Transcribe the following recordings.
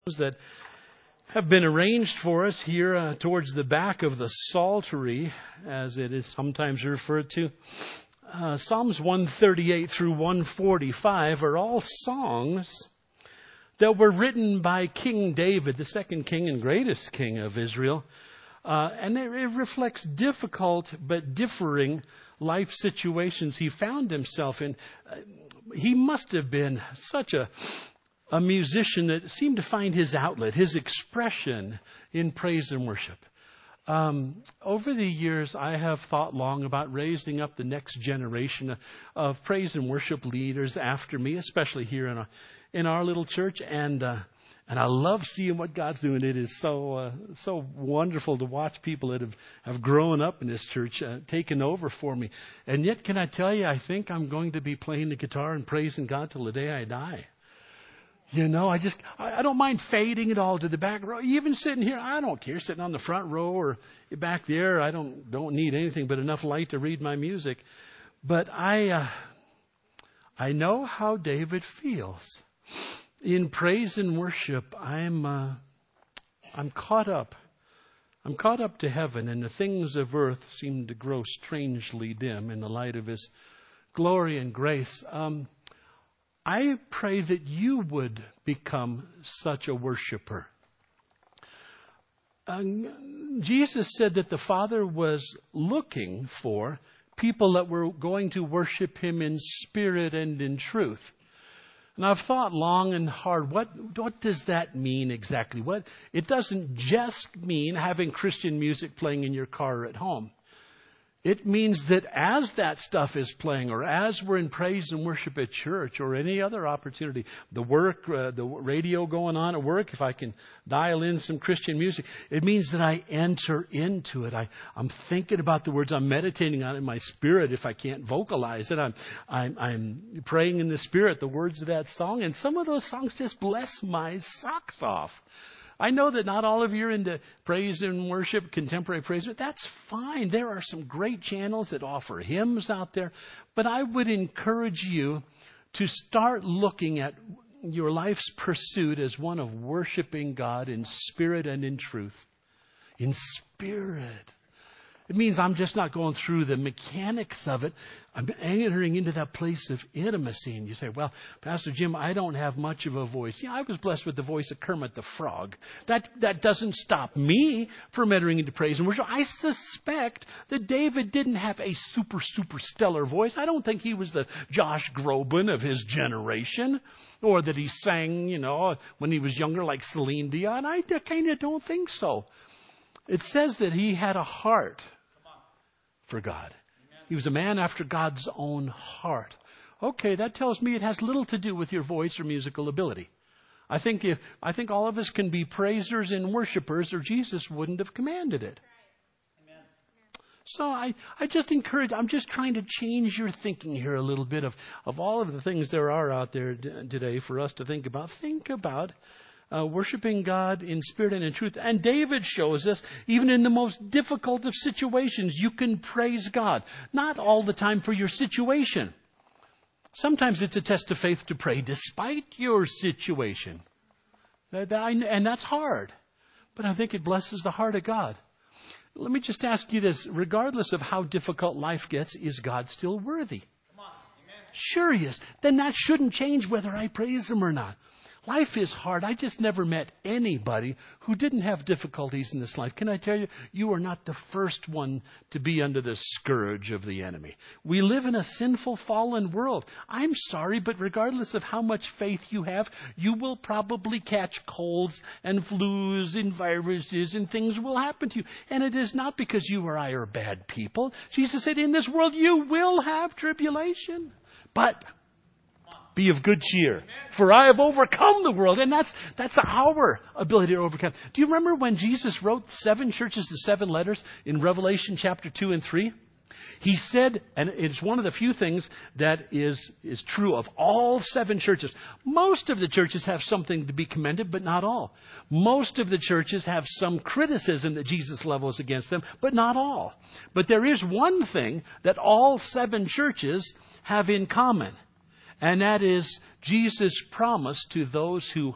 that have been arranged for us here towards the back of the Psaltery, as it is sometimes referred to. Psalms 138 through 145 are all songs that were written by King David, the second king and greatest king of Israel. And it reflects difficult but differing life situations he found himself in. He must have been such a musician that seemed to find his outlet, his expression in praise and worship. Over the years, I have thought long about raising up the next generation of praise and worship leaders after me, especially here in our little church. And I love seeing what God's doing. It is so wonderful to watch people that have grown up in this church, taken over for me. And yet, can I tell you, I think I'm going to be playing the guitar and praising God till the day I die. You know, I don't mind fading it all to the back row. Even sitting here, I don't care. Sitting on the front row or back there, I don't need anything but enough light to read my music. But I know how David feels. In praise and worship, I'm caught up. I'm caught up to heaven, and the things of earth seem to grow strangely dim in the light of His glory and grace. I pray that you would become such a worshiper. Jesus said that the Father was looking for people that were going to worship Him in spirit and in truth. And I've thought long and hard, what does that mean exactly? It doesn't just mean having Christian music playing in your car or at home. It means that as that stuff is playing, or as we're in praise and worship at church, or any other opportunity, the radio going on at work, if I can dial in some Christian music, it means that I enter into it. I'm thinking about the words. I'm meditating on it in my spirit. If I can't vocalize it, I'm praying in the spirit the words of that song. And some of those songs just bless my socks off. I know that not all of you are into praise and worship, contemporary praise, but that's fine. There are some great channels that offer hymns out there. But I would encourage you to start looking at your life's pursuit as one of worshiping God in spirit and in truth. In spirit. It means I'm just not going through the mechanics of it. I'm entering into that place of intimacy. And you say, well, Pastor Jim, I don't have much of a voice. Yeah, I was blessed with the voice of Kermit the Frog. That doesn't stop me from entering into praise and worship. I suspect that David didn't have a super stellar voice. I don't think he was the Josh Groban of his generation, or that he sang, when he was younger like Celine Dion. I kind of don't think so. It says that he had a heart for God. He was a man after God's own heart. Okay, that tells me it has little to do with your voice or musical ability. I think all of us can be praisers and worshipers, or Jesus wouldn't have commanded it. Amen. So I just encourage, I'm just trying to change your thinking here a little bit of all of the things there are out there today for us to think about. Think about worshiping God in spirit and in truth. And David shows us, even in the most difficult of situations, you can praise God. Not all the time for your situation. Sometimes it's a test of faith to pray despite your situation. And that's hard. But I think it blesses the heart of God. Let me just ask you this. Regardless of how difficult life gets, is God still worthy? Come on. Amen. Sure he is. Then that shouldn't change whether I praise Him or not. Life is hard. I just never met anybody who didn't have difficulties in this life. Can I tell you, you are not the first one to be under the scourge of the enemy. We live in a sinful, fallen world. I'm sorry, but regardless of how much faith you have, you will probably catch colds and flus and viruses, and things will happen to you. And it is not because you or I are bad people. Jesus said, in this world you will have tribulation. But be of good cheer, for I have overcome the world. And that's our ability to overcome. Do you remember when Jesus wrote 7 churches to 7 letters in Revelation chapter 2 and 3? He said, and it's one of the few things that is true of all 7 churches. Most of the churches have something to be commended, but not all. Most of the churches have some criticism that Jesus levels against them, but not all. But there is one thing that all 7 churches have in common. And that is Jesus' promise to those who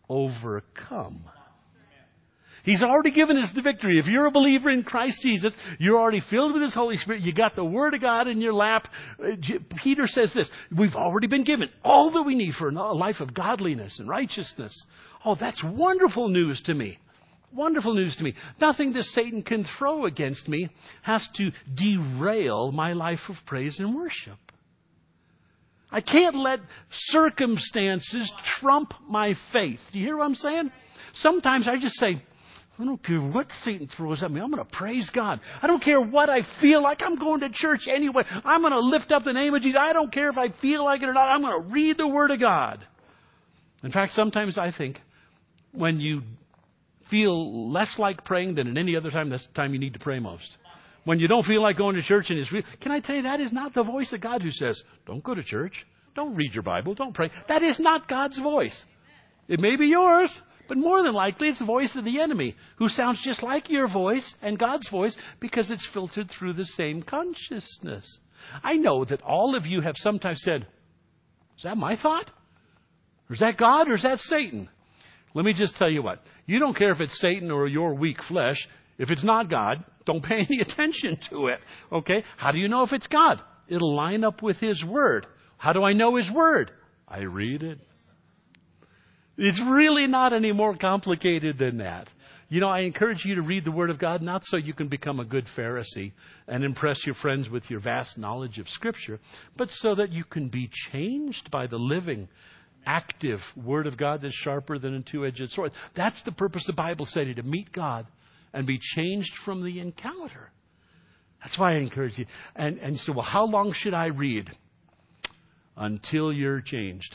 overcome. He's already given us the victory. If you're a believer in Christ Jesus, you're already filled with His Holy Spirit. You got the Word of God in your lap. Peter says this, we've already been given all that we need for a life of godliness and righteousness. Oh, that's wonderful news to me. Wonderful news to me. Nothing that Satan can throw against me has to derail my life of praise and worship. I can't let circumstances trump my faith. Do you hear what I'm saying? Sometimes I just say, I don't care what Satan throws at me. I'm going to praise God. I don't care what I feel like. I'm going to church anyway. I'm going to lift up the name of Jesus. I don't care if I feel like it or not. I'm going to read the Word of God. In fact, sometimes I think when you feel less like praying than at any other time, that's the time you need to pray most. When you don't feel like going to church and it's real, can I tell you, that is not the voice of God who says, don't go to church. Don't read your Bible. Don't pray. That is not God's voice. It may be yours. But more than likely, it's the voice of the enemy who sounds just like your voice and God's voice because it's filtered through the same consciousness. I know that all of you have sometimes said, is that my thought? Or is that God or is that Satan? Let me just tell you what. You don't care if it's Satan or your weak flesh. If it's not God, don't pay any attention to it. Okay? How do you know if it's God? It'll line up with His Word. How do I know His Word? I read it. It's really not any more complicated than that. You know, I encourage you to read the Word of God, not so you can become a good Pharisee and impress your friends with your vast knowledge of Scripture, but so that you can be changed by the living, active Word of God that's sharper than a two-edged sword. That's the purpose of Bible study, to meet God and be changed from the encounter. That's why I encourage you. And you say, well, how long should I read? Until you're changed.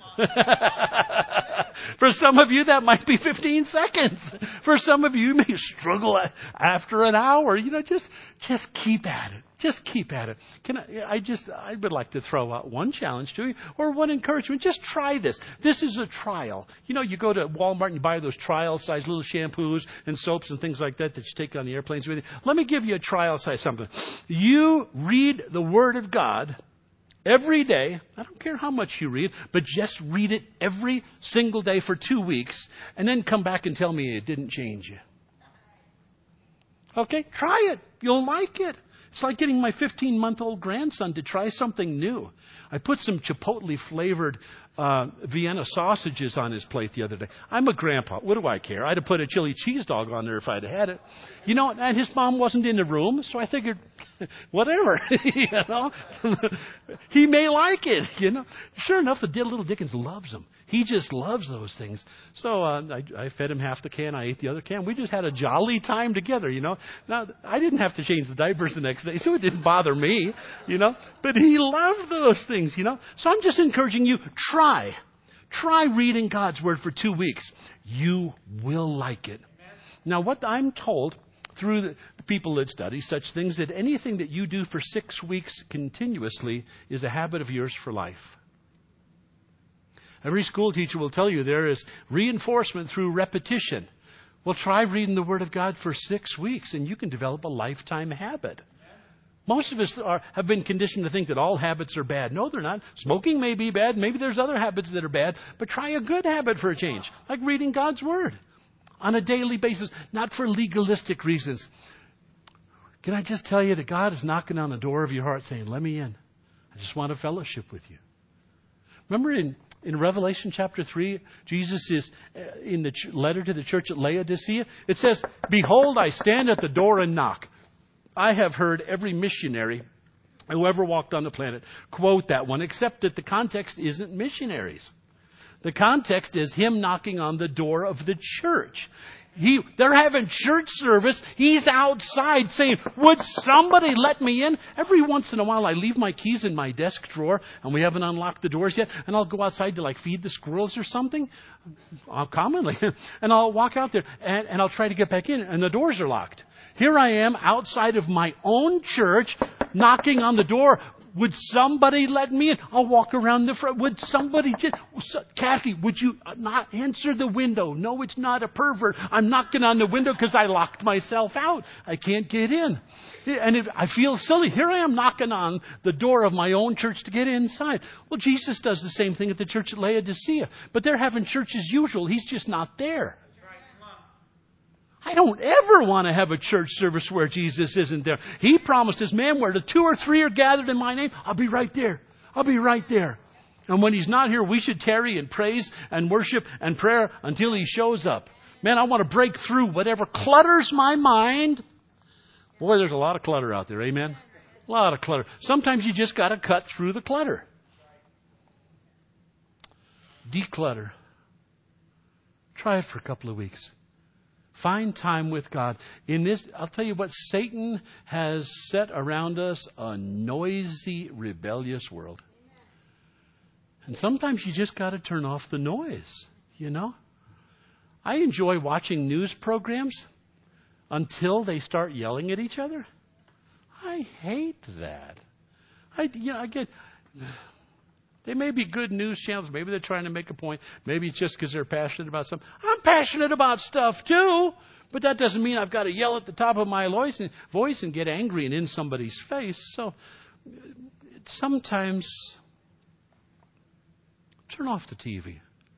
For some of you, that might be 15 seconds. For some of you, you may struggle after an hour. You know, just keep at it. Just keep at it. I would like to throw out one challenge to you or one encouragement. Just try this. This is a trial. You know, you go to Walmart and you buy those trial size little shampoos and soaps and things like that you take on the airplanes with you. Let me give you a trial size something. You read the Word of God every day. I don't care how much you read, but just read it every single day for 2 weeks and then come back and tell me it didn't change you. Okay? Try it. You'll like it. It's like getting my 15-month-old grandson to try something new. I put some Chipotle flavored Vienna sausages on his plate the other day. I'm a grandpa. What do I care? I'd have put a chili cheese dog on there if I'd had it. You know, and his mom wasn't in the room, so I figured, whatever, you know. He may like it, you know. Sure enough, the little Dickens loves them. He just loves those things. So I fed him half the can. I ate the other can. We just had a jolly time together, you know. Now, I didn't have to change the diapers the next day, so it didn't bother me, you know. But he loved those things, you know. So I'm just encouraging you, try reading God's Word for 2 weeks. You will like it. Now, what I'm told through the people that study such things, that anything that you do for 6 weeks continuously is a habit of yours for life. Every school teacher will tell you there is reinforcement through repetition. Well, try reading the Word of God for 6 weeks and you can develop a lifetime habit. Most of us have been conditioned to think that all habits are bad. No, they're not. Smoking may be bad. Maybe there's other habits that are bad. But try a good habit for a change, like reading God's Word on a daily basis, not for legalistic reasons. Can I just tell you that God is knocking on the door of your heart saying, let me in. I just want a fellowship with you. Remember in Revelation chapter 3, Jesus is in the letter to the church at Laodicea. It says, behold, I stand at the door and knock. I have heard every missionary who ever walked on the planet quote that one, except that the context isn't missionaries. The context is him knocking on the door of the church. They're having church service. He's outside saying, would somebody let me in? Every once in a while I leave my keys in my desk drawer and we haven't unlocked the doors yet. And I'll go outside to feed the squirrels or something. Commonly. And I'll walk out there and I'll try to get back in and the doors are locked. Here I am outside of my own church knocking on the door. Would somebody let me in? I'll walk around the front. Would somebody just... Kathy, would you not answer the window? No, it's not a pervert. I'm knocking on the window because I locked myself out. I can't get in. And I feel silly. Here I am knocking on the door of my own church to get inside. Well, Jesus does the same thing at the church at Laodicea. But they're having church as usual. He's just not there. I don't ever want to have a church service where Jesus isn't there. He promised us, man, where the 2 or 3 are gathered in my name, I'll be right there. I'll be right there. And when He's not here, we should tarry and praise and worship and prayer until He shows up. Man, I want to break through whatever clutters my mind. Boy, there's a lot of clutter out there. Amen? A lot of clutter. Sometimes you just got to cut through the clutter. Declutter. Try it for a couple of weeks. Find time with God. In this, I'll tell you what, Satan has set around us a noisy, rebellious world. And sometimes you just got to turn off the noise, you know. I enjoy watching news programs until they start yelling at each other. I hate that. They may be good news channels. Maybe they're trying to make a point. Maybe it's just because they're passionate about something. I'm passionate about stuff too. But that doesn't mean I've got to yell at the top of my voice and get angry and in somebody's face. So sometimes turn off the TV.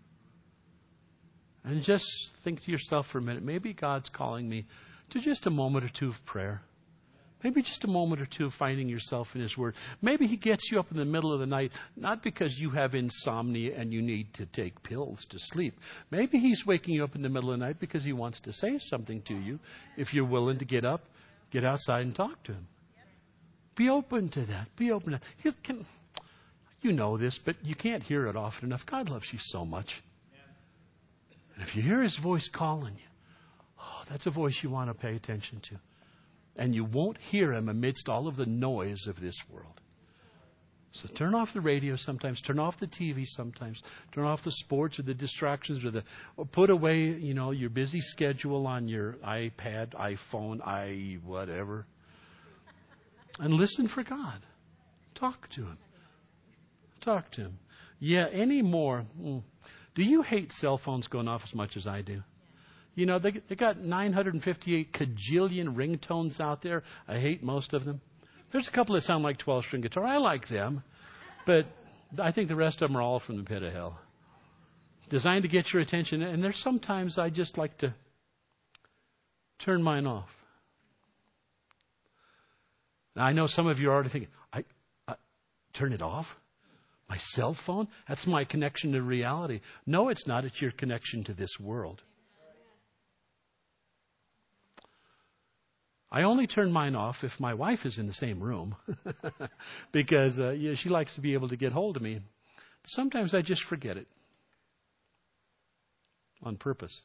And just think to yourself for a minute, maybe God's calling me to just a moment or two of prayer. Maybe just a moment or two of finding yourself in His Word. Maybe He gets you up in the middle of the night, not because you have insomnia and you need to take pills to sleep. Maybe He's waking you up in the middle of the night because He wants to say something to you. If you're willing to get up, get outside and talk to Him. Be open to that. Be open to that. You know this, but you can't hear it often enough. God loves you so much. And if you hear His voice calling you, that's a voice you want to pay attention to. And you won't hear Him amidst all of the noise of this world. So turn off the radio sometimes. Turn off the TV sometimes. Turn off the sports or the distractions or put away, your busy schedule on your iPad, iPhone, whatever. And listen for God. Talk to Him. Talk to Him. Yeah, anymore. Do you hate cell phones going off as much as I do? They got 958 kajillion ringtones out there. I hate most of them. There's a couple that sound like 12-string guitar. I like them. But I think the rest of them are all from the pit of hell. Designed to get your attention. And there's sometimes I just like to turn mine off. Now, I know some of you are already thinking, I turn it off? My cell phone? That's my connection to reality. No, it's not. It's your connection to this world. I only turn mine off if my wife is in the same room because she likes to be able to get hold of me. But sometimes I just forget it on purpose.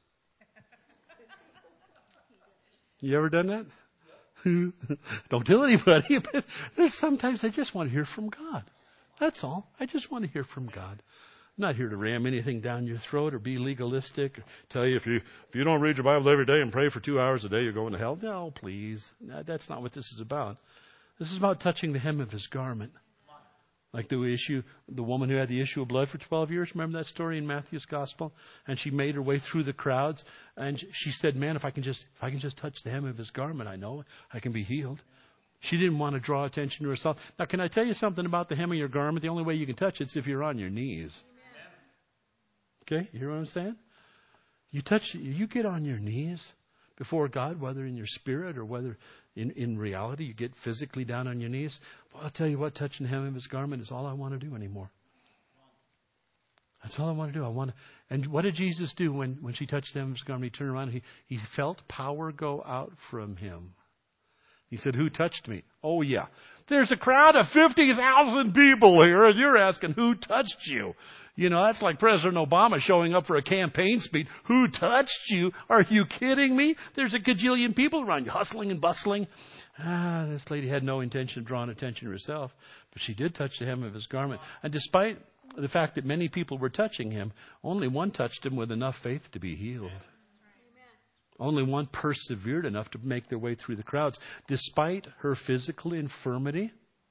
You ever done that? Don't tell anybody. But there's sometimes I just want to hear from God. That's all. I just want to hear from God. I'm not here to ram anything down your throat or be legalistic or tell you if you don't read your Bible every day and pray for 2 hours a day, you're going to hell. No, please. No, that's not what this is about. This is about touching the hem of His garment. Like the woman who had the issue of blood for 12 years. Remember that story in Matthew's Gospel? And she made her way through the crowds. And she said, man, if I can just touch the hem of His garment, I know I can be healed. She didn't want to draw attention to herself. Now, can I tell you something about the hem of your garment? The only way you can touch it is if you're on your knees. Okay, you hear what I'm saying? You get on your knees before God, whether in your spirit or whether in reality you get physically down on your knees. Well, I'll tell you what, touching the hem of His garment is all I want to do anymore. That's all I want to do. And what did Jesus do when she touched the hem of His garment? He turned around and he felt power go out from Him. He said, who touched me? Oh, yeah. There's a crowd of 50,000 people here, and you're asking, who touched you? That's like President Obama showing up for a campaign speech. Who touched you? Are you kidding me? There's a gajillion people around you, hustling and bustling. This lady had no intention of drawing attention to herself, but she did touch the hem of His garment. And despite the fact that many people were touching Him, only one touched Him with enough faith to be healed. Only one persevered enough to make their way through the crowds. Despite her physical infirmity,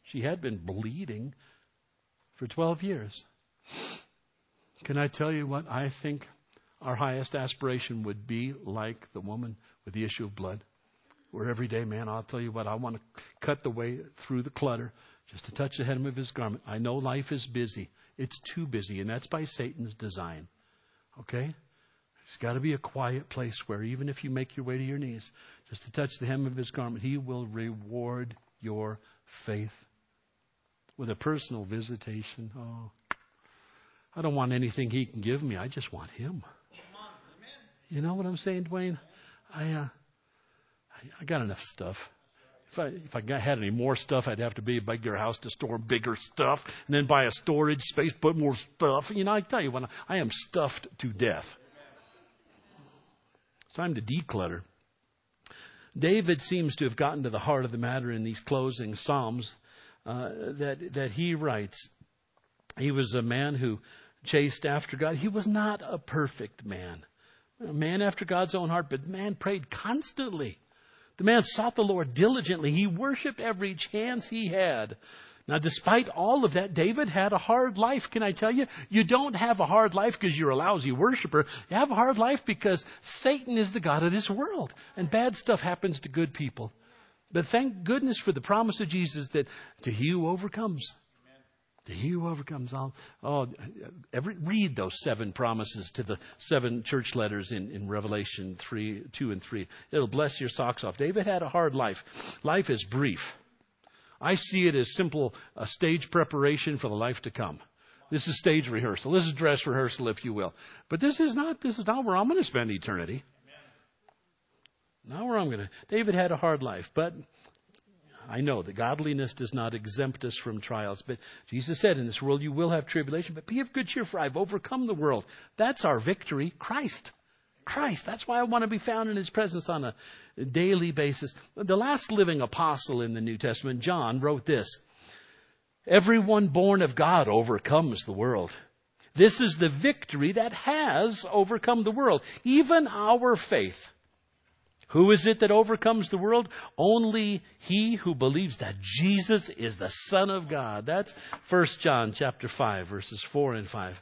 She had been bleeding for 12 years. Can I tell you what I think our highest aspiration would be like the woman with the issue of blood? Where every day, man, I'll tell you what, I want to cut the way through the clutter just to touch the hem of his garment. I know life is busy. It's too busy, and that's by Satan's design. Okay? There's got to be a quiet place where even if you make your way to your knees, just to touch the hem of his garment, he will reward your faith with a personal visitation. Oh, I don't want anything he can give me. I just want him. You know what I'm saying, Dwayne? I got enough stuff. If I had any more stuff, I'd have to be a bigger house to store bigger stuff, and then buy a storage space, put more stuff. You know, I tell you what, I am stuffed to death. It's time to declutter. David seems to have gotten to the heart of the matter in these closing Psalms that he writes. He was a man who chased after God. He was not a perfect man. A man after God's own heart, but the man prayed constantly. The man sought the Lord diligently. He worshiped every chance he had. Now, despite all of that, David had a hard life. Can I tell you? You don't have a hard life because you're a lousy worshiper. You have a hard life because Satan is the god of this world. And bad stuff happens to good people. But thank goodness for the promise of Jesus that to he who overcomes. To he who overcomes all. Read those 7 promises to the 7 church letters in Revelation 2 and 3. It'll bless your socks off. David had a hard life. Life is brief. I see it as simple a stage preparation for the life to come. This is stage rehearsal. This is dress rehearsal, if you will. But this is not where I'm going to spend eternity. Not where I'm going to. David had a hard life, but I know that godliness does not exempt us from trials. But Jesus said, in this world you will have tribulation, but be of good cheer, for I've overcome the world. That's our victory, Christ. Christ. That's why I want to be found in his presence on a daily basis. The last living apostle in the New Testament, John, wrote this. Everyone born of God overcomes the world. This is the victory that has overcome the world, even our faith. Who is it that overcomes the world? Only he who believes that Jesus is the Son of God. That's 1 John chapter 5, verses 4 and 5.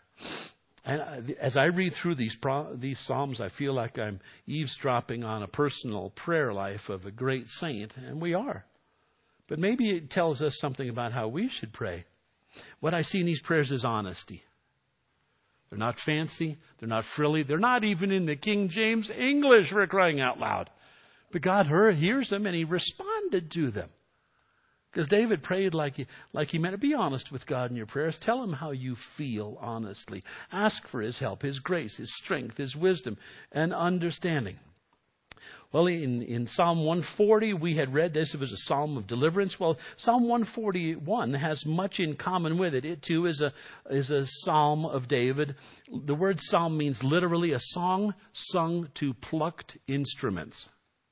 And as I read through these Psalms, I feel like I'm eavesdropping on a personal prayer life of a great saint, and we are. But maybe it tells us something about how we should pray. What I see in these prayers is honesty. They're not fancy. They're not frilly. They're not even in the King James English, for crying out loud. But God hears them, and he responded to them. Because David prayed like he meant to. Be honest with God in your prayers. Tell him how you feel honestly. Ask for his help, his grace, his strength, his wisdom, and understanding. Well, in Psalm 140, we had read this. It was a psalm of deliverance. Well, Psalm 141 has much in common with it. It, too, is a psalm of David. The word psalm means literally a song sung to plucked instruments.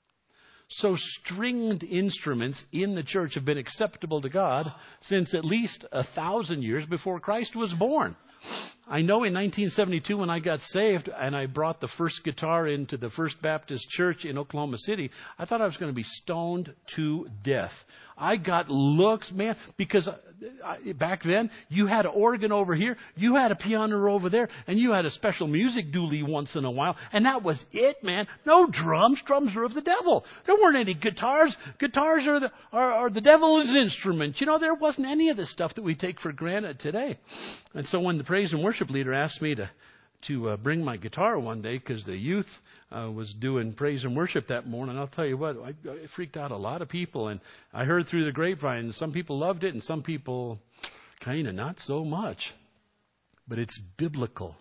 So stringed instruments in the church have been acceptable to God since at least 1,000 years before Christ was born. I know in 1972 when I got saved and I brought the first guitar into the First Baptist Church in Oklahoma City, I thought I was going to be stoned to death. I got looks, man, because back then you had an organ over here, you had a piano over there, and you had a special music dually once in a while, and that was it, man. No drums. Drums are of the devil. There weren't any guitars. Guitars are the devil's instruments. You know, there wasn't any of the stuff that we take for granted today. And so when the praise and worship leader asked me to bring my guitar one day because the youth was doing praise and worship that morning, I'll tell you what, I freaked out a lot of people. And I heard through the grapevine, some people loved it and some people kind of not so much. But it's biblical.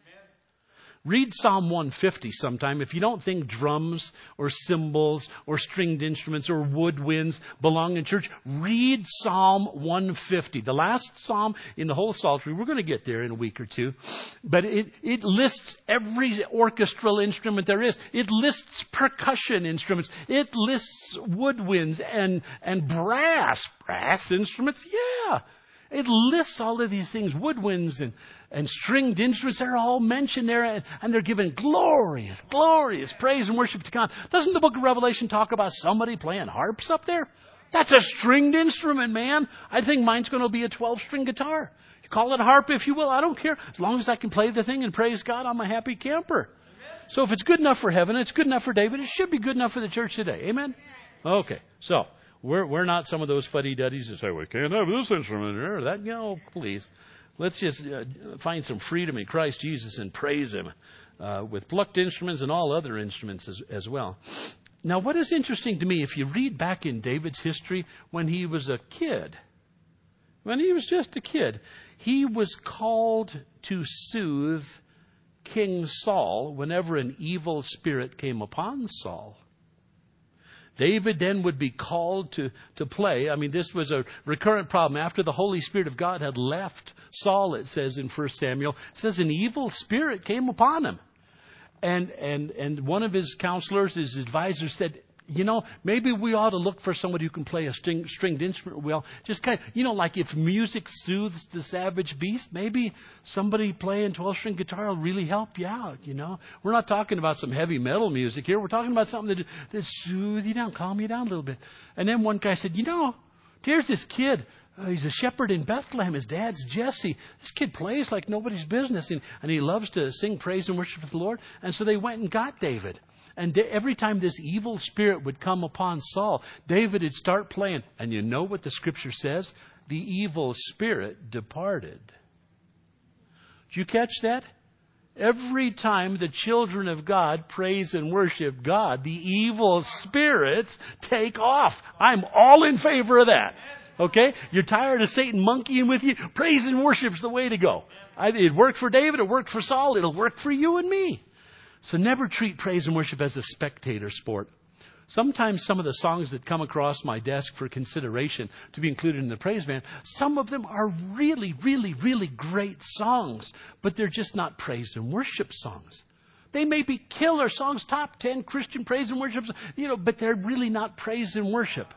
Read Psalm 150 sometime. If you don't think drums or cymbals or stringed instruments or woodwinds belong in church, read Psalm 150. The last psalm in the whole Psaltery. We're going to get there in a week or two. But it lists every orchestral instrument there is. It lists percussion instruments. It lists woodwinds and brass instruments. Yeah. It lists all of these things, woodwinds and stringed instruments. They're all mentioned there, and they're given glorious praise and worship to God. Doesn't the book of Revelation talk about somebody playing harps up there? That's a stringed instrument, man. I think mine's going to be a 12-string guitar. You call it a harp if you will. I don't care. As long as I can play the thing and praise God, I'm a happy camper. So if it's good enough for heaven, it's good enough for David, it should be good enough for the church today. Amen? Okay. So we're not some of those fuddy-duddies that say, we can't have this instrument or that. Please. Let's just find some freedom in Christ Jesus and praise Him with plucked instruments and all other instruments as well. Now, what is interesting to me, if you read back in David's history, when he was a kid, when he was just a kid, he was called to soothe King Saul whenever an evil spirit came upon Saul. David then would be called to play. I mean, this was a recurrent problem. After the Holy Spirit of God had left Saul, it says in 1 Samuel, it says an evil spirit came upon him. And one of his counselors, his advisors said, maybe we ought to look for somebody who can play a stringed instrument well. Just kind of, like if music soothes the savage beast, maybe somebody playing 12-string guitar will really help you out, We're not talking about some heavy metal music here. We're talking about something that soothes you down, calm you down a little bit. And then one guy said, there's this kid. He's a shepherd in Bethlehem. His dad's Jesse. This kid plays like nobody's business, and he loves to sing praise and worship of the Lord. And so they went and got David. And every time this evil spirit would come upon Saul, David would start playing. And you know what the Scripture says? The evil spirit departed. Did you catch that? Every time the children of God praise and worship God, the evil spirits take off. I'm all in favor of that. Okay? You're tired of Satan monkeying with you? Praise and worship's the way to go. It worked for David. It worked for Saul. It'll work for you and me. So never treat praise and worship as a spectator sport. Sometimes some of the songs that come across my desk for consideration to be included in the praise band, some of them are really, really, really great songs, but they're just not praise and worship songs. They may be killer songs, top 10 Christian praise and worship, but they're really not praise and worship.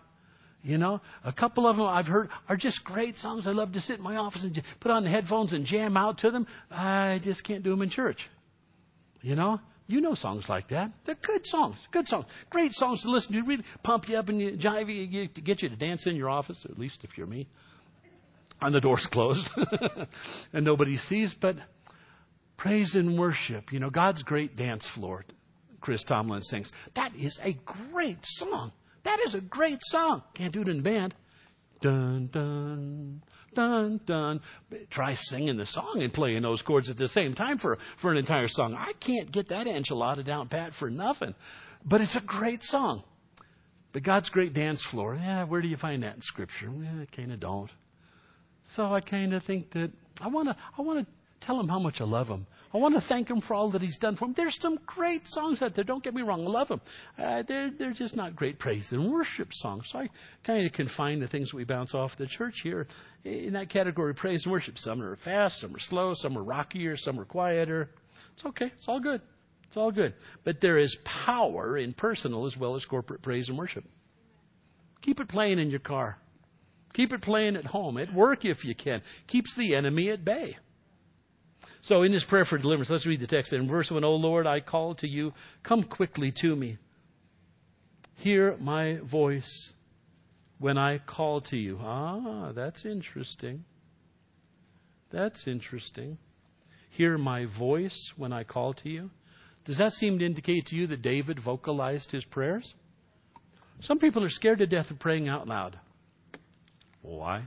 A couple of them I've heard are just great songs. I love to sit in my office and put on the headphones and jam out to them. I just can't do them in church. You know songs like that. They're good songs. Great songs to listen to. Really pump you up and you jive you, to get you to dance in your office, or at least if you're me. And the door's closed and nobody sees. But praise and worship, God's great dance floor, Chris Tomlin sings. That is a great song. That is a great song. Can't do it in the band. Dun, dun, dun, dun. Try singing the song and playing those chords at the same time for an entire song. I can't get that enchilada down pat for nothing. But it's a great song. But God's great dance floor, where do you find that in Scripture? I kind of don't. So I kind of think that I want to tell Him how much I love Him. I want to thank Him for all that He's done for Him. There's some great songs out there. Don't get me wrong. I love them. They're just not great praise and worship songs. So I kind of confine the things that we bounce off the church here in that category, praise and worship. Some are fast, some are slow, some are rockier, some are quieter. It's okay. It's all good. It's all good. But there is power in personal as well as corporate praise and worship. Keep it playing in your car. Keep it playing at home. At work if you can. Keeps the enemy at bay. So in this prayer for deliverance, let's read the text. In verse 1, O Lord, I call to you. Come quickly to me. Hear my voice when I call to you. That's interesting. That's interesting. Hear my voice when I call to you. Does that seem to indicate to you that David vocalized his prayers? Some people are scared to death of praying out loud. Why?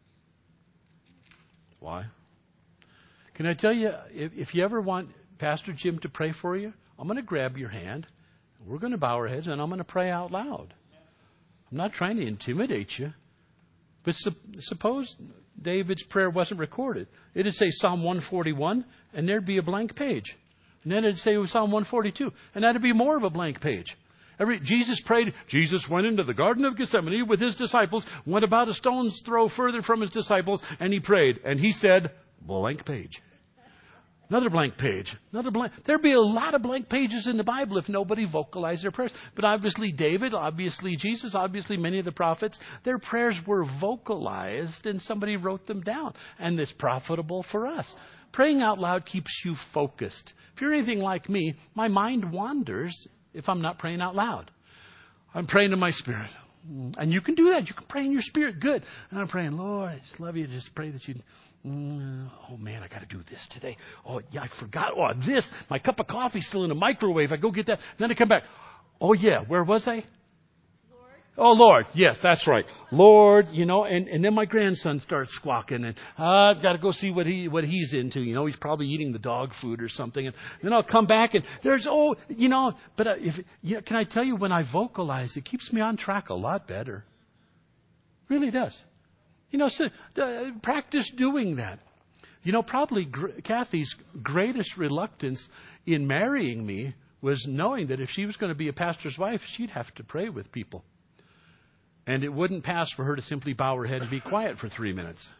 Why? Can I tell you, if you ever want Pastor Jim to pray for you, I'm going to grab your hand, we're going to bow our heads, and I'm going to pray out loud. I'm not trying to intimidate you. But suppose David's prayer wasn't recorded. It'd say Psalm 141, and there'd be a blank page. And then it'd say Psalm 142, and that'd be more of a blank page. Jesus prayed. Jesus went into the Garden of Gethsemane with His disciples, went about a stone's throw further from His disciples, and He prayed. And He said, blank page. Another blank page. Another blank. There'd be a lot of blank pages in the Bible if nobody vocalized their prayers. But obviously David, obviously Jesus, obviously many of the prophets, their prayers were vocalized and somebody wrote them down. And it's profitable for us. Praying out loud keeps you focused. If you're anything like me, my mind wanders if I'm not praying out loud. I'm praying in my spirit. And you can do that. You can pray in your spirit. Good. And I'm praying, Lord, I just love you. Just pray that you'd... oh, man, I got to do this today. Oh, yeah, I forgot. Oh, this. My cup of coffee's still in the microwave. I go get that. And then I come back. Oh, yeah, where was I? Oh, Lord. Yes, that's right. Lord, and then my grandson starts squawking and I've got to go see what he's into. He's probably eating the dog food or something. And then I'll come back and there's, but can I tell you, when I vocalize, it keeps me on track a lot better. Really does. Practice doing that. Probably Kathy's greatest reluctance in marrying me was knowing that if she was going to be a pastor's wife, she'd have to pray with people. And it wouldn't pass for her to simply bow her head and be quiet for 3 minutes.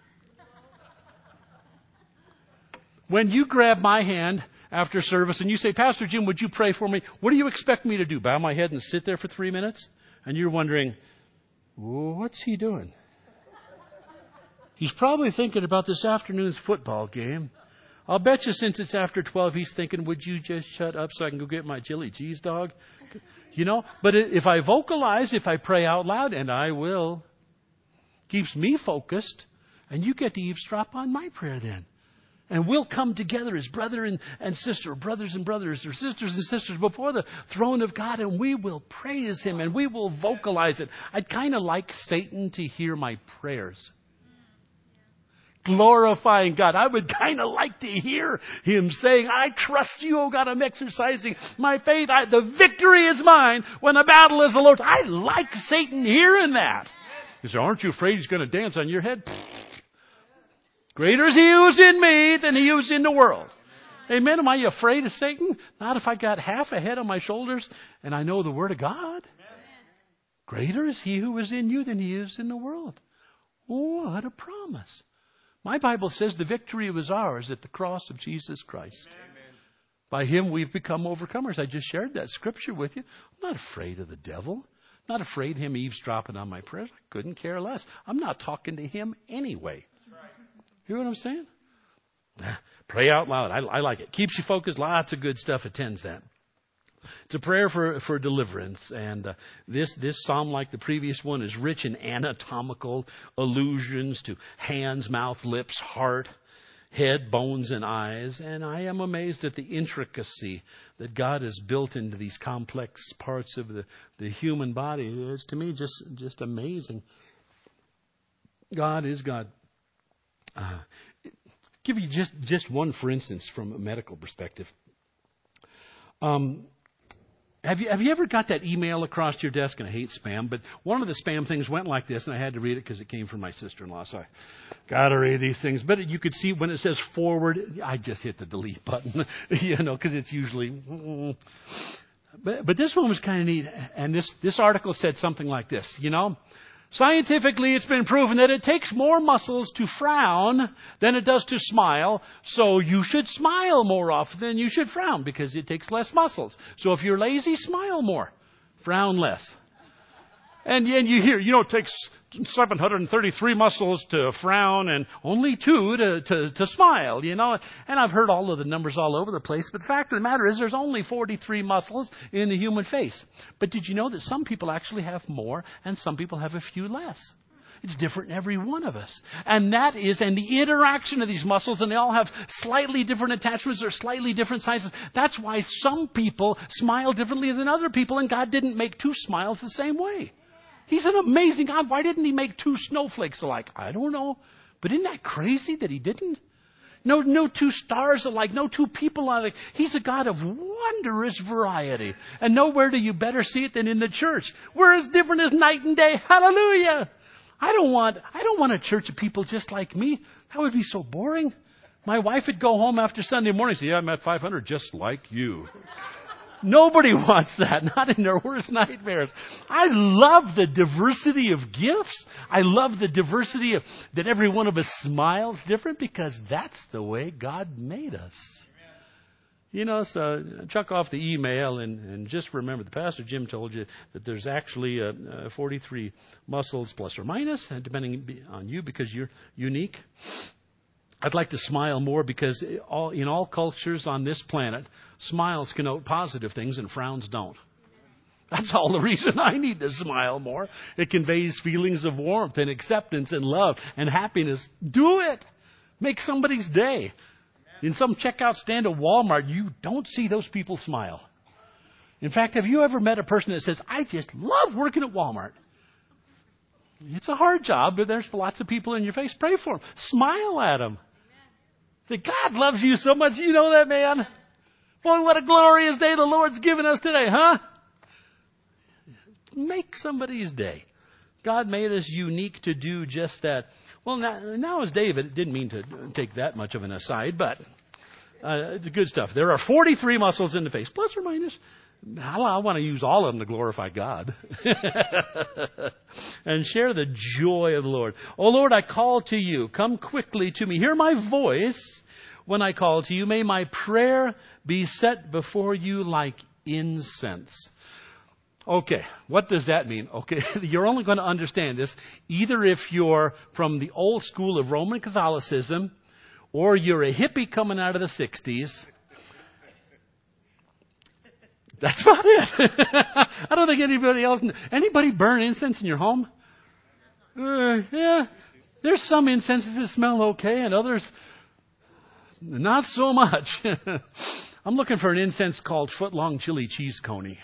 When you grab my hand after service and you say, Pastor Jim, would you pray for me? What do you expect me to do? Bow my head and sit there for 3 minutes? And you're wondering, what's he doing? He's probably thinking about this afternoon's football game. I'll bet you since it's after 12, he's thinking, would you just shut up so I can go get my chili cheese dog? But if I vocalize, if I pray out loud, and I will, keeps me focused, and you get to eavesdrop on my prayer then. And we'll come together as brother and sister, brothers and brothers, or sisters and sisters before the throne of God, and we will praise Him, and we will vocalize it. I'd kind of like Satan to hear my prayers. Glorifying God. I would kind of like to hear Him saying, I trust you, oh God, I'm exercising my faith. The victory is mine when the battle is the Lord's. I like Satan hearing that. He said, aren't you afraid he's going to dance on your head? Greater is He who's in me than he who's in the world. Amen. Am I afraid of Satan? Not if I got half a head on my shoulders and I know the Word of God. Greater is He who is in you than he is in the world. Oh, what a promise. My Bible says the victory was ours at the cross of Jesus Christ. Amen. By Him we've become overcomers. I just shared that scripture with you. I'm not afraid of the devil. I'm not afraid of him eavesdropping on my prayers. I couldn't care less. I'm not talking to him anyway. Right. You know what I'm saying? Pray out loud. I like it. Keeps you focused. Lots of good stuff attends that. It's a prayer for deliverance. And this psalm, like the previous one, is rich in anatomical allusions to hands, mouth, lips, heart, head, bones, and eyes. And I am amazed at the intricacy that God has built into these complex parts of the human body. It's, to me, just amazing. God is God. Give you just one, for instance, from a medical perspective. Have you ever got that email across your desk? And I hate spam, but one of the spam things went like this, and I had to read it because it came from my sister-in-law, so I got to read these things. But you could see when it says forward, I just hit the delete button, because it's usually... But this one was kind of neat, and this article said something like this, Scientifically, it's been proven that it takes more muscles to frown than it does to smile. So you should smile more often than you should frown because it takes less muscles. So if you're lazy, smile more. Frown less. And you hear, it takes 733 muscles to frown and only 2 to smile, And I've heard all of the numbers all over the place. But the fact of the matter is there's only 43 muscles in the human face. But did you know that some people actually have more and some people have a few less? It's different in every one of us. And the interaction of these muscles, and they all have slightly different attachments or slightly different sizes. That's why some people smile differently than other people, and God didn't make 2 smiles the same way. He's an amazing God. Why didn't He make 2 snowflakes alike? I don't know. But isn't that crazy that He didn't? No 2 stars alike. No 2 people alike. He's a God of wondrous variety. And nowhere do you better see it than in the church. We're as different as night and day. Hallelujah. I don't want a church of people just like me. That would be so boring. My wife would go home after Sunday morning and say, I met 500 just like you. Nobody wants that, not in their worst nightmares. I love the diversity of gifts. I love the diversity of that every one of us smiles different because that's the way God made us. So chuck off the email and just remember, the Pastor Jim told you that there's actually 43 muscles plus or minus, depending on you because you're unique. I'd like to smile more because in all cultures on this planet, smiles connote positive things and frowns don't. That's all the reason I need to smile more. It conveys feelings of warmth and acceptance and love and happiness. Do it. Make somebody's day. In some checkout stand at Walmart, you don't see those people smile. In fact, have you ever met a person that says, I just love working at Walmart? It's a hard job, but there's lots of people in your face. Pray for them. Smile at them. Say, God loves you so much. You know that, man? Boy, what a glorious day the Lord's given us today, huh? Make somebody's day. God made us unique to do just that. Well, now as David, it didn't mean to take that much of an aside, but it's good stuff. There are 43 muscles in the face, plus or minus. I want to use all of them to glorify God and share the joy of the Lord. Oh, Lord, I call to you. Come quickly to me. Hear my voice when I call to you. May my prayer be set before you like incense. Okay, what does that mean? Okay, you're only going to understand this either if you're from the old school of Roman Catholicism or you're a hippie coming out of the 60s. That's about it. I don't think anybody else. Anybody burn incense in your home? Yeah. There's some incenses that smell okay and others not so much. I'm looking for an incense called Footlong Chili Cheese Coney.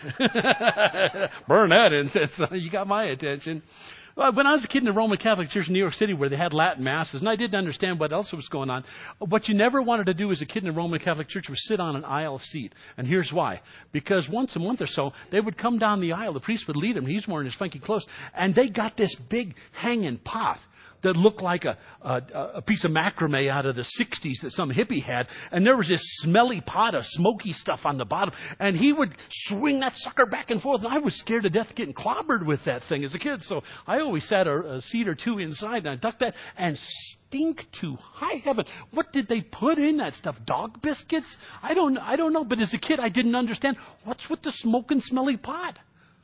Burn that incense. You got my attention. When I was a kid in the Roman Catholic Church in New York City where they had Latin Masses, and I didn't understand what else was going on, what you never wanted to do as a kid in the Roman Catholic Church was sit on an aisle seat. And here's why. Because once a month or so, they would come down the aisle, the priest would lead them, he's wearing his funky clothes, and they got this big hanging pot that looked like a piece of macrame out of the 60s that some hippie had. And there was this smelly pot of smoky stuff on the bottom. And he would swing that sucker back and forth. And I was scared to death getting clobbered with that thing as a kid. So I always sat a seat or two inside and I ducked that and stink to high heaven. What did they put in that stuff? Dog biscuits? I don't know. But as a kid, I didn't understand. What's with the smoking, smelly pot?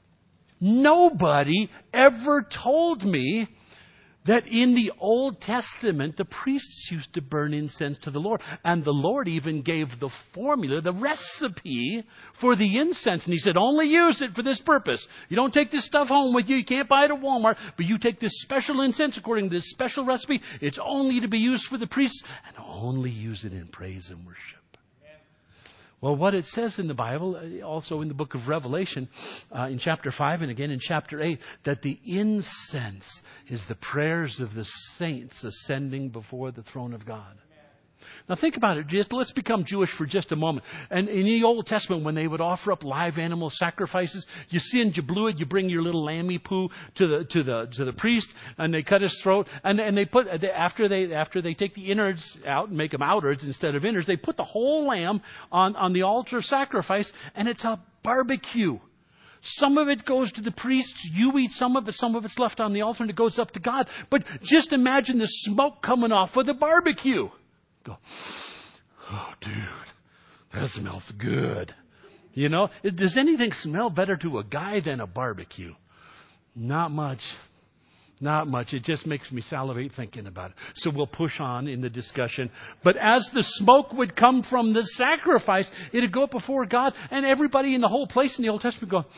Nobody ever told me that in the Old Testament, the priests used to burn incense to the Lord. And the Lord even gave the formula, the recipe for the incense. And he said, only use it for this purpose. You don't take this stuff home with you. You can't buy it at Walmart. But you take this special incense according to this special recipe. It's only to be used for the priests. And only use it in praise and worship. Well, what it says in the Bible, also in the book of Revelation, in chapter 5 and again in chapter 8, that the incense is the prayers of the saints ascending before the throne of God. Now think about it. Let's become Jewish for just a moment. And in the Old Testament, when they would offer up live animal sacrifices, you sinned, you blew it, you bring your little lammy poo to the priest, and they cut his throat. And they put after they take the innards out and make them outards instead of innards, they put the whole lamb on the altar of sacrifice, and it's a barbecue. Some of it goes to the priest. You eat some of it's left on the altar, and it goes up to God. But just imagine the smoke coming off of the barbecue. Go, oh, dude, that smells good. You know, does anything smell better to a guy than a barbecue? Not much. Not much. It just makes me salivate thinking about it. So we'll push on in the discussion. But as the smoke would come from the sacrifice, it would go up before God, and everybody in the whole place in the Old Testament would go,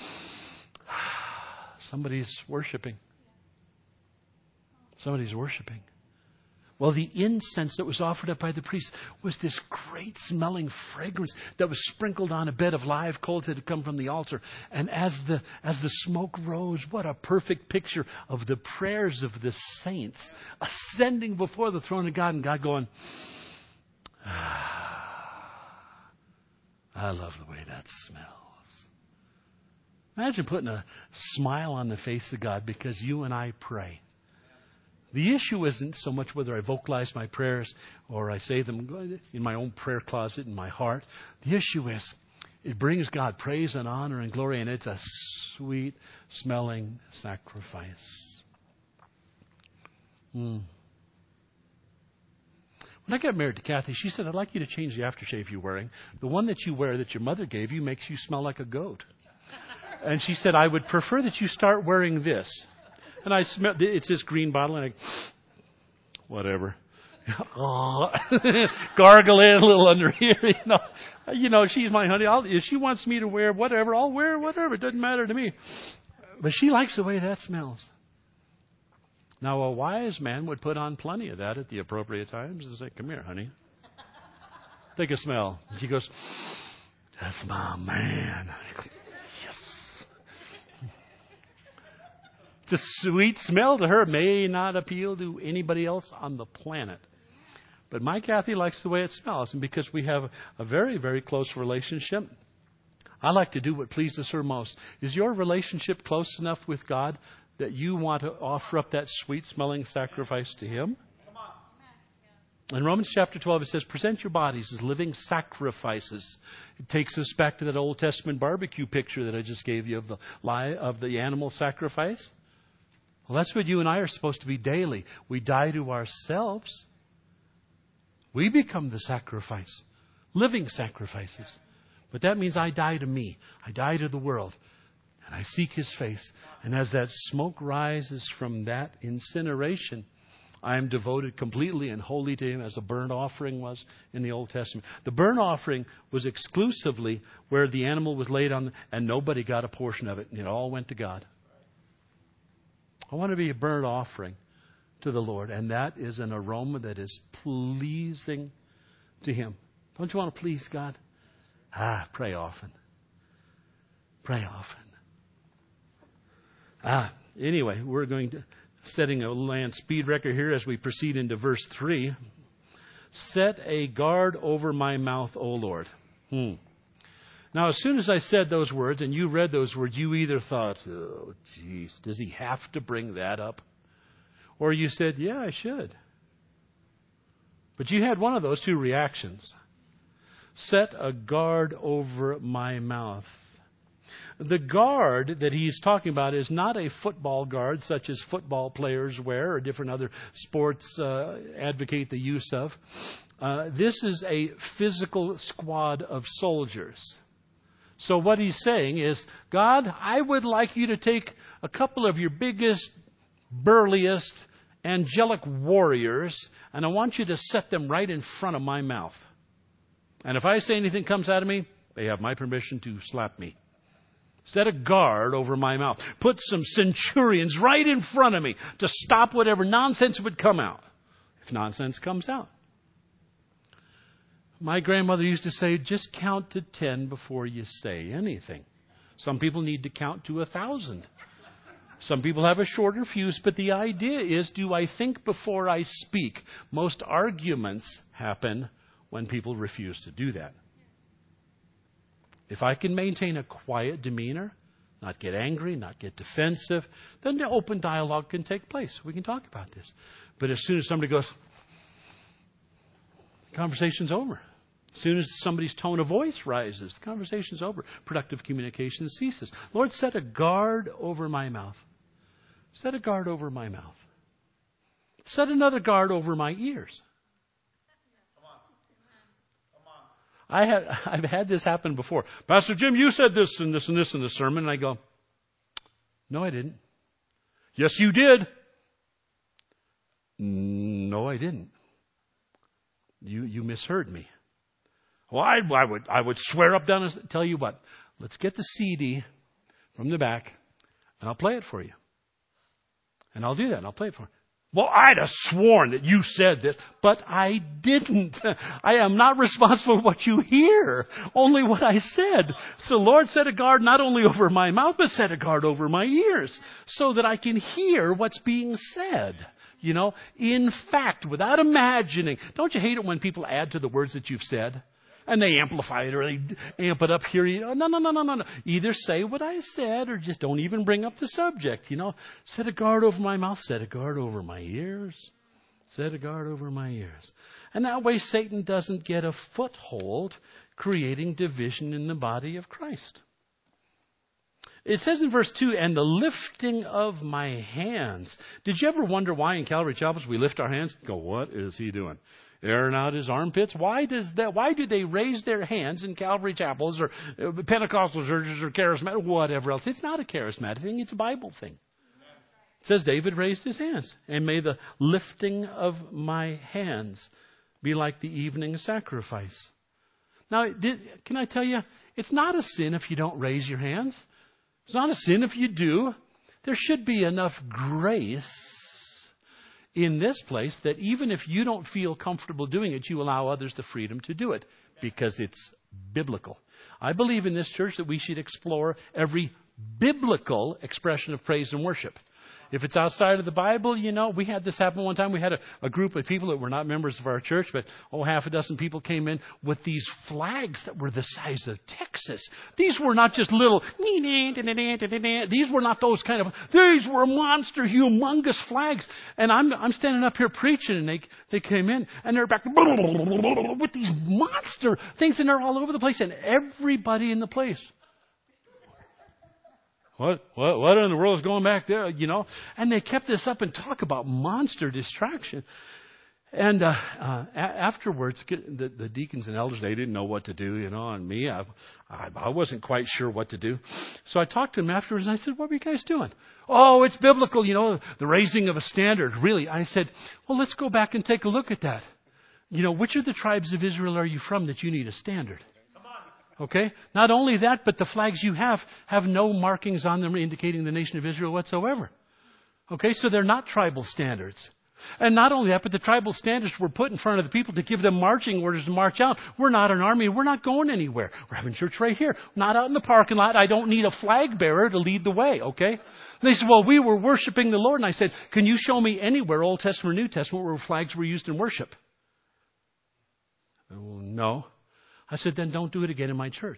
somebody's worshiping. Somebody's worshiping. Well, the incense that was offered up by the priest was this great smelling fragrance that was sprinkled on a bed of live coals that had come from the altar. And as the smoke rose, what a perfect picture of the prayers of the saints ascending before the throne of God, and God going, I love the way that smells. Imagine putting a smile on the face of God because you and I pray. The issue isn't so much whether I vocalize my prayers or I say them in my own prayer closet in my heart. The issue is it brings God praise and honor and glory, and it's a sweet smelling sacrifice. When I got married to Kathy, she said, I'd like you to change the aftershave you're wearing. The one that you wear that your mother gave you makes you smell like a goat. And she said, I would prefer that you start wearing this. And I smell, it's this green bottle, and whatever. Gargle in a little under here, she's my honey. If she wants me to wear whatever, I'll wear whatever. It doesn't matter to me. But she likes the way that smells. Now, a wise man would put on plenty of that at the appropriate times and say, come here, honey. Take a smell. And she goes, that's my man. I go, yes. It's a sweet smell to her. May not appeal to anybody else on the planet. But my Kathy likes the way it smells. And because we have a very, very close relationship, I like to do what pleases her most. Is your relationship close enough with God that you want to offer up that sweet-smelling sacrifice to Him? In Romans chapter 12, it says, present your bodies as living sacrifices. It takes us back to that Old Testament barbecue picture that I just gave you of the animal sacrifice. Well, that's what you and I are supposed to be daily. We die to ourselves. We become the sacrifice, living sacrifices. But that means I die to me. I die to the world. And I seek His face. And as that smoke rises from that incineration, I am devoted completely and wholly to Him as a burnt offering was in the Old Testament. The burnt offering was exclusively where the animal was laid on and nobody got a portion of it. And it all went to God. I want to be a burnt offering to the Lord. And that is an aroma that is pleasing to Him. Don't you want to please God? Pray often. Pray often. Anyway, we're going to setting a land speed record here as we proceed into verse 3. Set a guard over my mouth, O Lord. Now, as soon as I said those words and you read those words, you either thought, oh, geez, does he have to bring that up? Or you said, yeah, I should. But you had one of those two reactions. Set a guard over my mouth. The guard that he's talking about is not a football guard such as football players wear or different other sports advocate the use of. This is a physical squad of soldiers. So what he's saying is, God, I would like you to take a couple of your biggest, burliest, angelic warriors, and I want you to set them right in front of my mouth. And if I say anything comes out of me, they have my permission to slap me. Set a guard over my mouth. Put some centurions right in front of me to stop whatever nonsense would come out, if nonsense comes out. My grandmother used to say, just count to 10 before you say anything. Some people need to count to 1,000. Some people have a shorter fuse, but the idea is, do I think before I speak? Most arguments happen when people refuse to do that. If I can maintain a quiet demeanor, not get angry, not get defensive, then the open dialogue can take place. We can talk about this. But as soon as somebody goes, conversation's over. As soon as somebody's tone of voice rises, the conversation's over. Productive communication ceases. Lord, set a guard over my mouth. Set a guard over my mouth. Set another guard over my ears. I've had this happen before. Pastor Jim, you said this and this and this in the sermon. And I go, no, I didn't. Yes, you did. No, I didn't. You misheard me. Well, I would swear up, down, and tell you what. Let's get the CD from the back, and I'll play it for you. And I'll do that, and I'll play it for you. Well, I'd have sworn that you said this, but I didn't. I am not responsible for what you hear, only what I said. So Lord, set a guard not only over my mouth, but set a guard over my ears so that I can hear what's being said. You know, in fact, without imagining. Don't you hate it when people add to the words that you've said? And they amplify it or they amp it up here. No. Either say what I said or just don't even bring up the subject. You know, set a guard over my mouth, set a guard over my ears, set a guard over my ears. And that way Satan doesn't get a foothold creating division in the body of Christ. It says in verse 2, and the lifting of my hands. Did you ever wonder why in Calvary Chapels we lift our hands? Go, what is he doing? Airing out his armpits? Why do they raise their hands in Calvary Chapels or Pentecostal churches or charismatic, whatever else? It's not a charismatic thing. It's a Bible thing. It says David raised his hands. And may the lifting of my hands be like the evening sacrifice. Now, can I tell you, it's not a sin if you don't raise your hands. It's not a sin if you do. There should be enough grace in this place that even if you don't feel comfortable doing it, you allow others the freedom to do it because it's biblical. I believe in this church that we should explore every biblical expression of praise and worship. If it's outside of the Bible, we had this happen one time. We had a group of people that were not members of our church, but half a dozen people came in with these flags that were the size of Texas. These were not just little, these were not those kind of, these were monster, humongous flags. And I'm standing up here preaching, and they came in, and they're back with these monster things, and they're all over the place, and everybody in the place. What in the world is going back there, And they kept this up and talk about monster distraction. And afterwards, the deacons and elders, they didn't know what to do, and me, I wasn't quite sure what to do. So I talked to them afterwards, and I said, what were you guys doing? Oh, it's biblical, the raising of a standard. Really? I said, well, let's go back and take a look at that. Which of the tribes of Israel are you from that you need a standard? Okay? Not only that, but the flags you have no markings on them indicating the nation of Israel whatsoever. Okay? So they're not tribal standards. And not only that, but the tribal standards were put in front of the people to give them marching orders to march out. We're not an army. We're not going anywhere. We're having church right here. Not out in the parking lot. I don't need a flag bearer to lead the way. Okay? And they said, well, we were worshiping the Lord. And I said, can you show me anywhere, Old Testament or New Testament, where flags were used in worship? Oh, no. I said, then don't do it again in my church.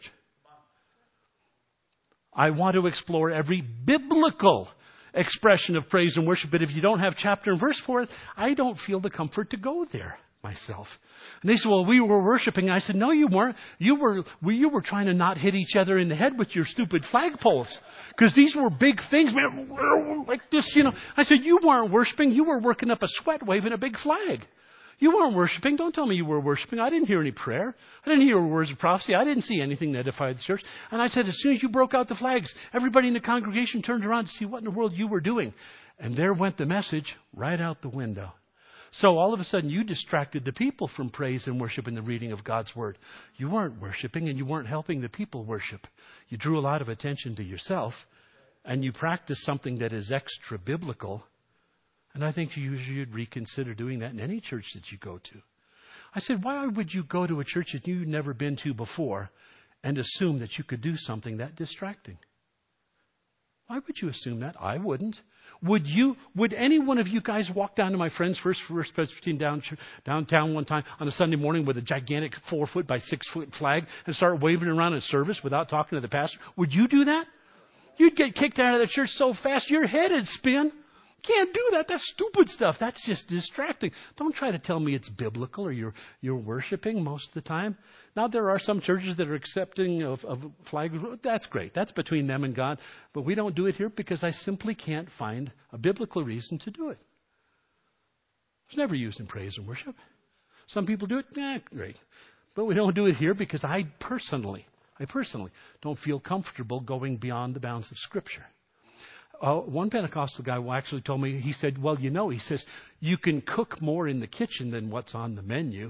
I want to explore every biblical expression of praise and worship, but if you don't have chapter and verse for it, I don't feel the comfort to go there myself. And they said, well, we were worshiping. I said, no, you weren't. You were trying to not hit each other in the head with your stupid flagpoles. Because these were big things, man, like this, I said, you weren't worshiping. You were working up a sweat waving a big flag. You weren't worshiping. Don't tell me you were worshiping. I didn't hear any prayer. I didn't hear words of prophecy. I didn't see anything that edified the church. And I said, as soon as you broke out the flags, everybody in the congregation turned around to see what in the world you were doing. And there went the message right out the window. So all of a sudden you distracted the people from praise and worship in the reading of God's Word. You weren't worshiping, and you weren't helping the people worship. You drew a lot of attention to yourself, and you practiced something that is extra biblical. And I think you should reconsider doing that in any church that you go to. I said, why would you go to a church that you've never been to before and assume that you could do something that distracting? Why would you assume that? I wouldn't. Would any one of you guys walk down to my friend's First Presbyterian downtown one time on a Sunday morning with a gigantic 4-foot by 6-foot flag and start waving around in service without talking to the pastor? Would you do that? You'd get kicked out of the church so fast your head would spin. Can't do that. That's stupid stuff. That's just distracting. Don't try to tell me it's biblical or you're worshiping most of the time. Now, there are some churches that are accepting of flags. That's great. That's between them and God. But we don't do it here because I simply can't find a biblical reason to do it. It's never used in praise and worship. Some people do it. Great. But we don't do it here because I personally don't feel comfortable going beyond the bounds of Scripture. One Pentecostal guy actually told me, he said, well, he says, you can cook more in the kitchen than what's on the menu.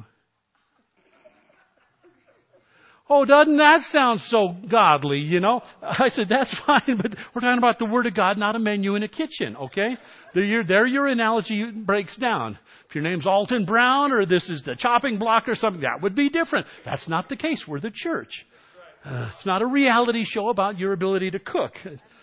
Oh, doesn't that sound so godly, I said, that's fine, but we're talking about the Word of God, not a menu in a kitchen, okay? There your analogy breaks down. If your name's Alton Brown or this is the chopping block or something, that would be different. That's not the case. We're the church. It's not a reality show about your ability to cook.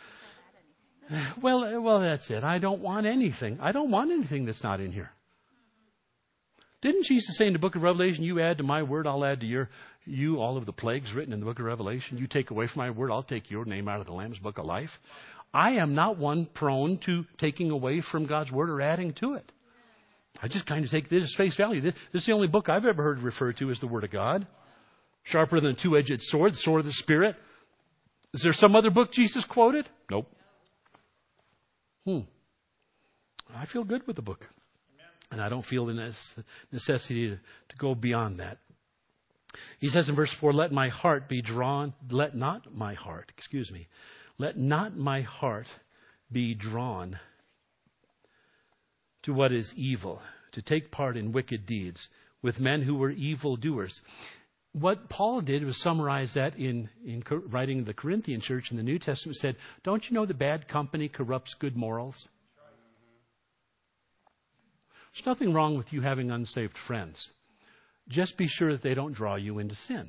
Well, that's it. I don't want anything. I don't want anything that's not in here. Didn't Jesus say in the book of Revelation, you add to my word, I'll add to you all of the plagues written in the book of Revelation? You take away from my word, I'll take your name out of the Lamb's book of life. I am not one prone to taking away from God's word or adding to it. I just kind of take this as face value. This is the only book I've ever heard referred to as the Word of God. Sharper than a two-edged sword, the sword of the Spirit. Is there some other book Jesus quoted? Nope. I feel good with the book. And I don't feel the necessity to go beyond that. He says in verse 4, let not my heart be drawn to what is evil, to take part in wicked deeds with men who were evildoers. What Paul did was summarize that in writing the Corinthian church in the New Testament. Said, don't you know that bad company corrupts good morals? There's nothing wrong with you having unsaved friends. Just be sure that they don't draw you into sin.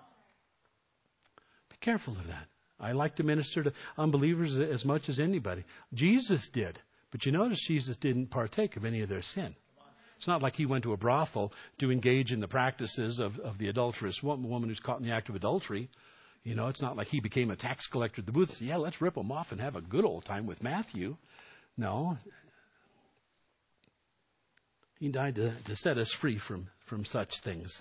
Be careful of that. I like to minister to unbelievers as much as anybody. Jesus did. But you notice Jesus didn't partake of any of their sin. It's not like he went to a brothel to engage in the practices of the adulterous woman who's caught in the act of adultery. You know, it's not like he became a tax collector at the booth and said, yeah, let's rip them off and have a good old time with Matthew. No. He died to set us free from such things.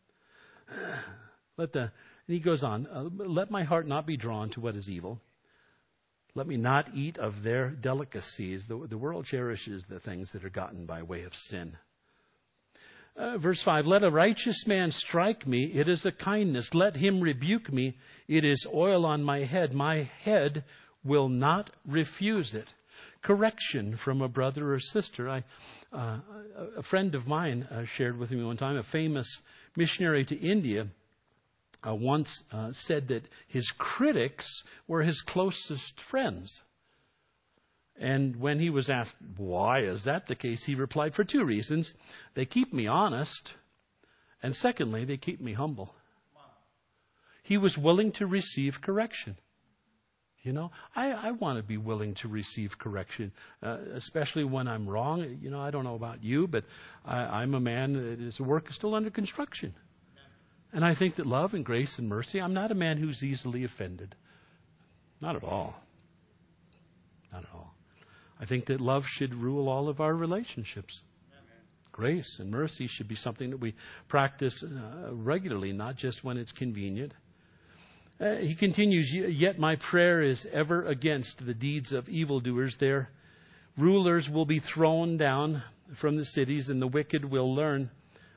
And he goes on, let my heart not be drawn to what is evil. Let me not eat of their delicacies. The world cherishes the things that are gotten by way of sin. Verse 5, let a righteous man strike me. It is a kindness. Let him rebuke me. It is oil on my head. My head will not refuse it. Correction from a brother or sister. A friend of mine shared with me one time, a famous missionary to India, once said that his critics were his closest friends. And when he was asked, why is that the case, he replied, for two reasons. They keep me honest, and secondly, they keep me humble. He was willing to receive correction. You know, I want to be willing to receive correction, especially when I'm wrong. You know, I don't know about you, but I'm a man that his work is still under construction. And I think that love and grace and mercy, I'm not a man who's easily offended. Not at all. Not at all. I think that love should rule all of our relationships. Grace and mercy should be something that we practice regularly, not just when it's convenient. He continues, yet my prayer is ever against the deeds of evildoers. Their rulers will be thrown down from the cities, and the wicked will learn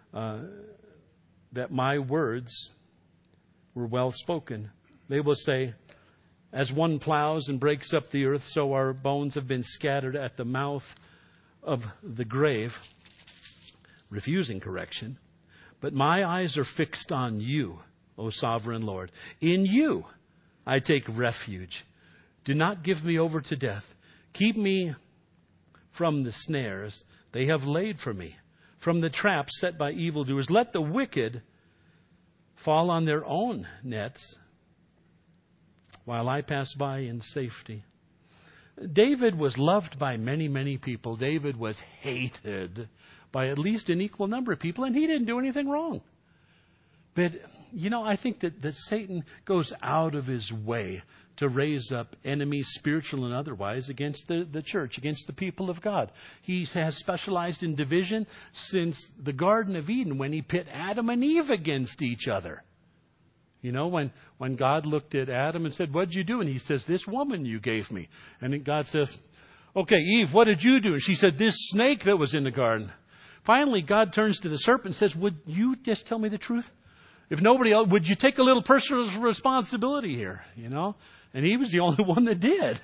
that my words were well spoken. They will say, as one plows and breaks up the earth, so our bones have been scattered at the mouth of the grave, refusing correction. But my eyes are fixed on you, O sovereign Lord. In you I take refuge. Do not give me over to death. Keep me from the snares they have laid for me, from the traps set by evildoers. Let the wicked fall on their own nets while I pass by in safety. David was loved by many, many people. David was hated by at least an equal number of people, and he didn't do anything wrong. But, you know, I think that Satan goes out of his way to raise up enemies, spiritual and otherwise, against the church, against the people of God. He has specialized in division since the Garden of Eden, when he pit Adam and Eve against each other. You know, when God looked at Adam and said, what'd you do? And he says, this woman you gave me. And then God says, okay, Eve, what did you do? And she said, this snake that was in the garden. Finally, God turns to the serpent and says, would you just tell me the truth? If nobody else, would you take a little personal responsibility here? You know? And he was the only one that did.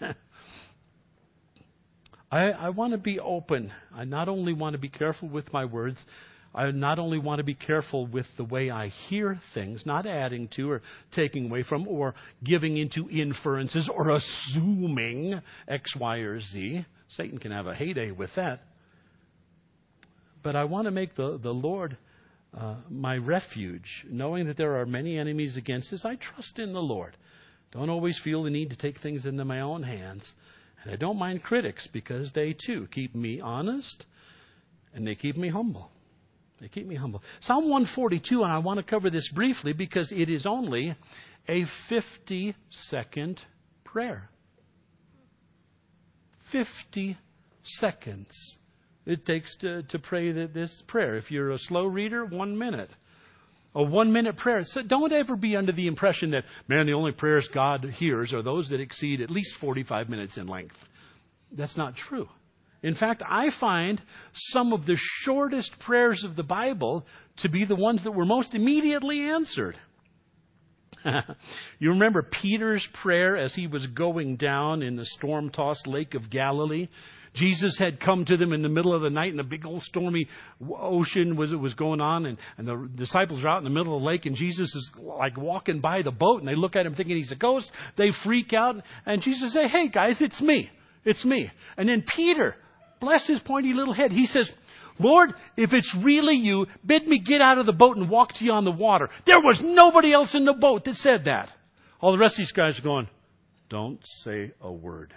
I want to be open. I not only want to be careful with my words, I not only want to be careful with the way I hear things, not adding to or taking away from or giving into inferences or assuming X, Y, or Z. Satan can have a heyday with that. But I want to make the Lord my refuge, knowing that there are many enemies against us. I trust in the Lord. Don't always feel the need to take things into my own hands. And I don't mind critics, because they too keep me honest and they keep me humble. They keep me humble. Psalm 142, and I want to cover this briefly because it is only a 50-second prayer. 50 seconds it takes to pray this prayer. If you're a slow reader, 1 minute. A 1-minute prayer. So don't ever be under the impression that, man, the only prayers God hears are those that exceed at least 45 minutes in length. That's not true. In fact, I find some of the shortest prayers of the Bible to be the ones that were most immediately answered. You remember Peter's prayer as he was going down in the storm-tossed Lake of Galilee? Jesus had come to them in the middle of the night, and the big old stormy ocean was going on, and the disciples are out in the middle of the lake, and Jesus is like walking by the boat, and they look at him thinking he's a ghost. They freak out, and Jesus says, "Hey guys, it's me. It's me." And then Peter, bless his pointy little head, he says, "Lord, if it's really you, bid me get out of the boat and walk to you on the water." There was nobody else in the boat that said that. All the rest of these guys are going, "Don't say a word.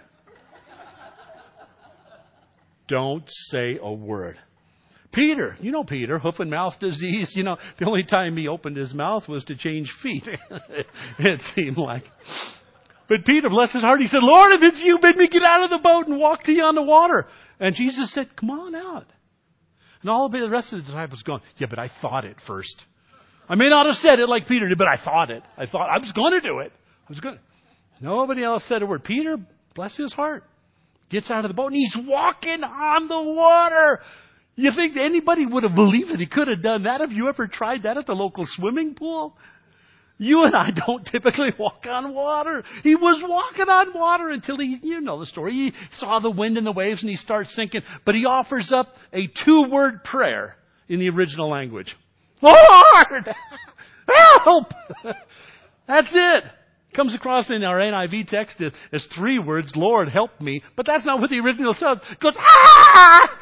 Don't say a word." Peter, you know Peter, hoof and mouth disease. You know, the only time he opened his mouth was to change feet, it seemed like. But Peter, bless his heart, he said, "Lord, if it's you, bid me get out of the boat and walk to you on the water." And Jesus said, "Come on out." And all the rest of the disciples going, "Yeah, but I thought it first. I may not have said it like Peter did, but I thought it. I thought I was going to do it. Nobody else said a word. Peter, bless his heart, gets out of the boat and he's walking on the water. You think anybody would have believed that he could have done that? Have you ever tried that at the local swimming pool? You and I don't typically walk on water. He was walking on water until you know the story. He saw the wind and the waves and he starts sinking. But he offers up a 2-word prayer in the original language. "Lord, help!" That's it. Comes across in our NIV text as 3 words, "Lord, help me." But that's not what the original says. It goes, "Ah!"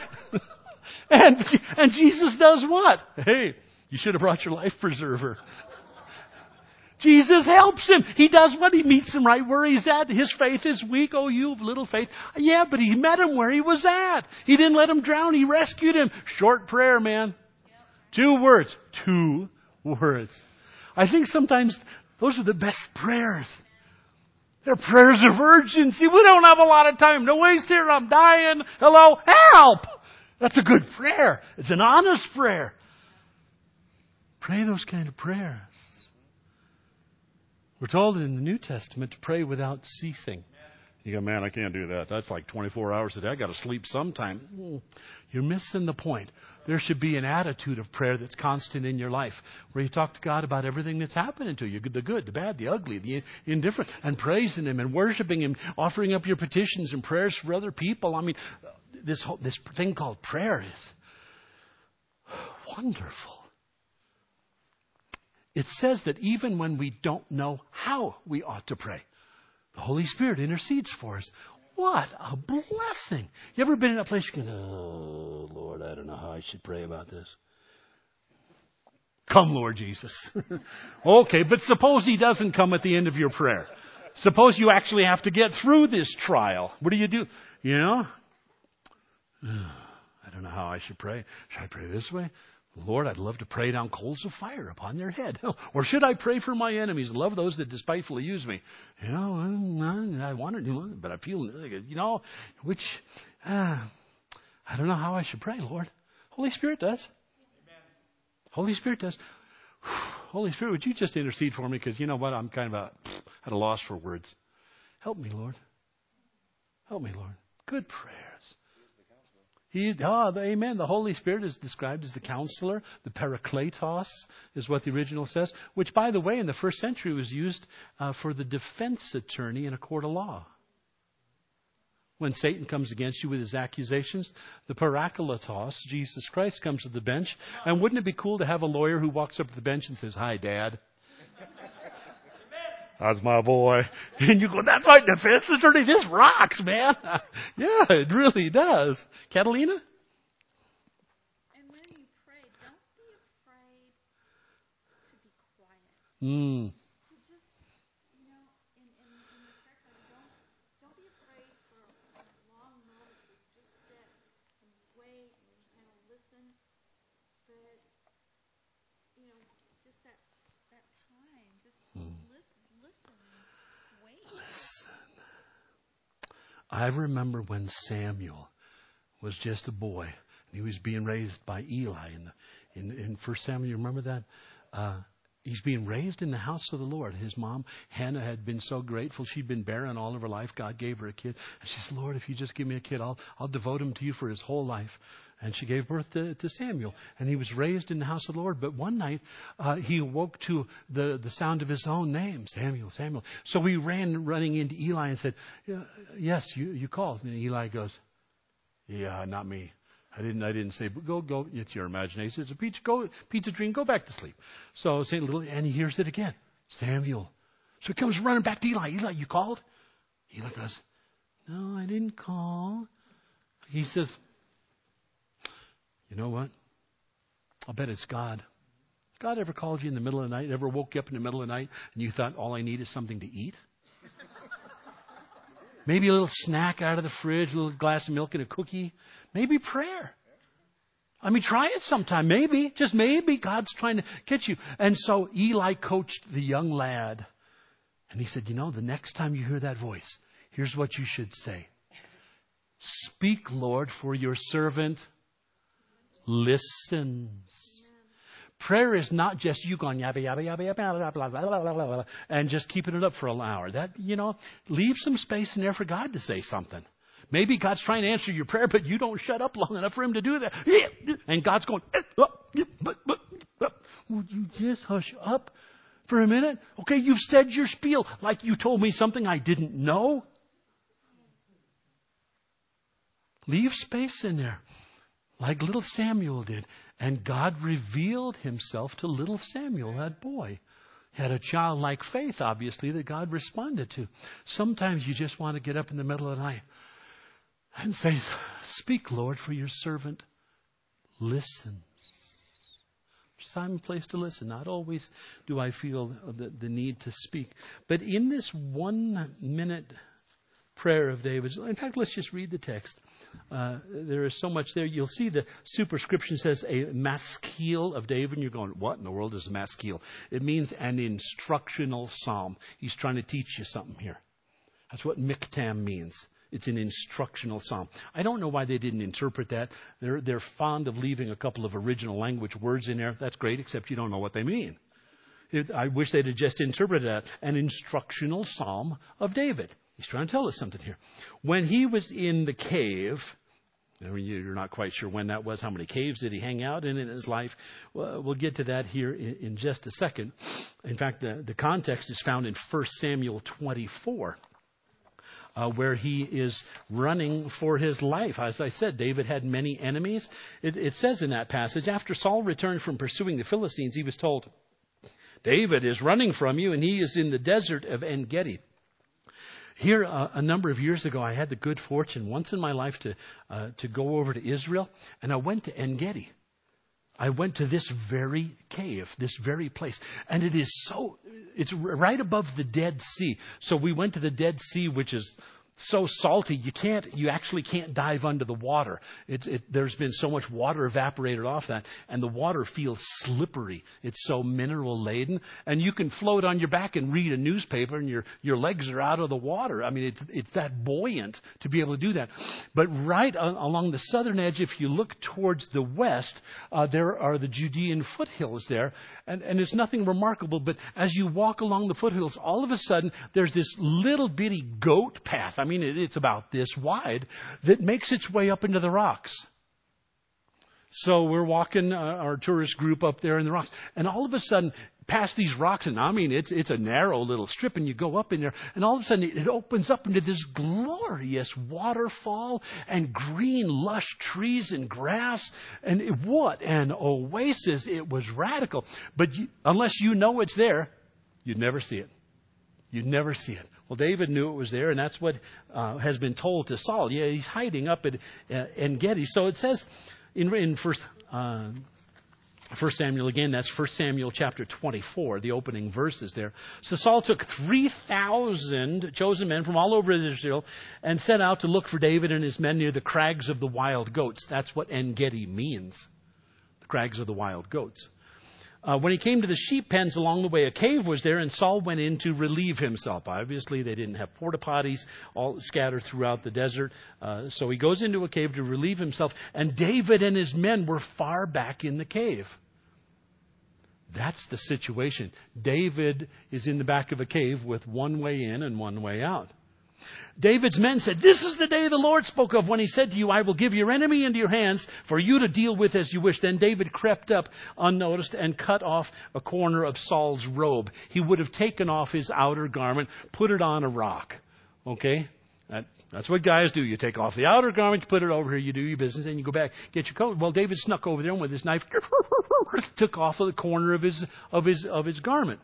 and Jesus does what? Hey, you should have brought your life preserver. Jesus helps him. He does what? He meets him right where he's at. His faith is weak. "Oh, you of little faith." Yeah, but he met him where he was at. He didn't let him drown. He rescued him. Short prayer, man. 2 words. 2 words. I think sometimes those are the best prayers. They're prayers of urgency. We don't have a lot of time. No waste here. I'm dying. Hello? Help! That's a good prayer. It's an honest prayer. Pray those kind of prayers. We're told in the New Testament to pray without ceasing. You go, "Man, I can't do that. That's like 24 hours a day. I got to sleep sometime." You're missing the point. There should be an attitude of prayer that's constant in your life, where you talk to God about everything that's happening to you, the good, the bad, the ugly, the indifferent, and praising Him and worshiping Him, offering up your petitions and prayers for other people. I mean, this thing called prayer is wonderful. It says that even when we don't know how we ought to pray, the Holy Spirit intercedes for us. What a blessing. You ever been in a place you go, "Oh, Lord, I don't know how I should pray about this." Come, Lord Jesus. Okay, but suppose He doesn't come at the end of your prayer. Suppose you actually have to get through this trial. What do? You know? I don't know how I should pray. Should I pray this way? "Lord, I'd love to pray down coals of fire upon their head." Or should I pray for my enemies and love those that despitefully use me? I want to do it, but I feel, I don't know how I should pray, Lord. Holy Spirit does. Amen. Holy Spirit does. Holy Spirit, would you just intercede for me? Because you know what? I'm kind of at a loss for words. Help me, Lord. Help me, Lord. Good prayers. Amen. The Holy Spirit is described as the counselor. The parakletos is what the original says, which, by the way, in the first century was used for the defense attorney in a court of law. When Satan comes against you with his accusations, the parakletos, Jesus Christ, comes to the bench. And wouldn't it be cool to have a lawyer who walks up to the bench and says, "Hi, Dad. That's my boy." And you go, "That's my defense attorney. This rocks, man." Yeah, it really does. Catalina? And when you pray, don't be afraid to be quiet. To just, in the prayer time, don't be afraid for long moments where you just sit and wait and kind of listen. But, just that time, just listen and wait. I remember when Samuel was just a boy, and he was being raised by Eli in 1 Samuel. You remember that? he's being raised in the house of the Lord. His mom, Hannah, had been so grateful. She'd been barren all of her life. God gave her a kid. And she said, Lord, if you just give me a kid, I'll devote him to you for his whole life. And she gave birth to Samuel. And he was raised in the house of the Lord. But one night, he awoke to the sound of his own name, Samuel, Samuel. So he ran running into Eli and said, yes, you called. And Eli goes, yeah, not me. I didn't say, but go. It's your imagination. It's a pizza dream. Go back to sleep. So St. Little, and he hears it again. Samuel. So he comes running back to Eli. Eli, you called? Eli goes, no, I didn't call. He says, you know what? I'll bet it's God. God ever called you in the middle of the night? Ever woke you up in the middle of the night and you thought, all I need is something to eat? Maybe a little snack out of the fridge, a little glass of milk and a cookie. Maybe prayer. I mean, try it sometime. Maybe, just maybe, God's trying to get you. And so Eli coached the young lad. And he said, the next time you hear that voice, here's what you should say. Speak, Lord, for your servant listens. Prayer is not just you going yabba yabba yabba yabba blah, blah, blah, blah, blah, and just keeping it up for an hour. That leave some space in there for God to say something. Maybe God's trying to answer your prayer, but you don't shut up long enough for Him to do that. And God's going, would you just hush up for a minute? Okay, you've said your spiel like you told me something I didn't know. Leave space in there. Like little Samuel did. And God revealed Himself to little Samuel, that boy. He had a childlike faith, obviously, that God responded to. Sometimes you just want to get up in the middle of the night and say, speak, Lord, for your servant listens. There's time and place to listen. Not always do I feel the need to speak. But in this 1 minute prayer of David's, in fact, let's just read the text. There is so much there. You'll see the superscription says a maskil of David, and you're going, what in the world is a maskil? It means an instructional psalm. He's trying to teach you something here. That's what miktam means. It's an instructional psalm. I don't know why they didn't interpret that. They're fond of leaving a couple of original language words in there. That's great, except you don't know what they mean. I wish they'd have just interpreted that. An instructional psalm of David. He's trying to tell us something here. When he was in the cave, you're not quite sure when that was, how many caves did he hang out in his life? Well, we'll get to that here in just a second. In fact, the context is found in 1 Samuel 24, where he is running for his life. As I said, David had many enemies. It says in that passage, after Saul returned from pursuing the Philistines, he was told, David is running from you, and he is in the desert of En-Gedi. Here, a number of years ago, I had the good fortune once in my life to go over to Israel, and I went to En-Gedi. I went to this very cave, this very place, and it's right above the Dead Sea. So we went to the Dead Sea, which is so salty you actually can't dive under the water. There's been so much water evaporated off that, and the water feels slippery. It's so mineral laden, and you can float on your back and read a newspaper, and your legs are out of the water. I mean, it's that buoyant to be able to do that. But right along the southern edge, if you look towards the west, there are the Judean foothills there, and it's nothing remarkable. But as you walk along the foothills, all of a sudden there's this little bitty goat path. I mean, it's about this wide, that makes its way up into the rocks. So we're walking our tourist group up there in the rocks. And all of a sudden, past these rocks, and I mean, it's a narrow little strip, and you go up in there, and all of a sudden it opens up into this glorious waterfall and green, lush trees and grass. And what an oasis. It was radical. But unless you know it's there, you'd never see it. You'd never see it. Well, David knew it was there, and that's what has been told to Saul. Yeah, he's hiding up at En-Gedi. So it says in First Samuel, again, that's 1 Samuel chapter 24, the opening verses there. So Saul took 3,000 chosen men from all over Israel and set out to look for David and his men near the crags of the wild goats. That's what En-Gedi means, the crags of the wild goats. When he came to the sheep pens along the way, a cave was there, and Saul went in to relieve himself. Obviously, they didn't have porta potties all scattered throughout the desert. So he goes into a cave to relieve himself, and David and his men were far back in the cave. That's the situation. David is in the back of a cave with one way in and one way out. David's men said, "This is the day the Lord spoke of when he said to you, I will give your enemy into your hands for you to deal with as you wish." Then David crept up unnoticed and cut off a corner of Saul's robe. He would have taken off his outer garment, put it on a rock. Okay? That's what guys do. You take off the outer garment, you put it over here, you do your business, and you go back, get your coat. Well, David snuck over there and with his knife, took off the corner of his garment.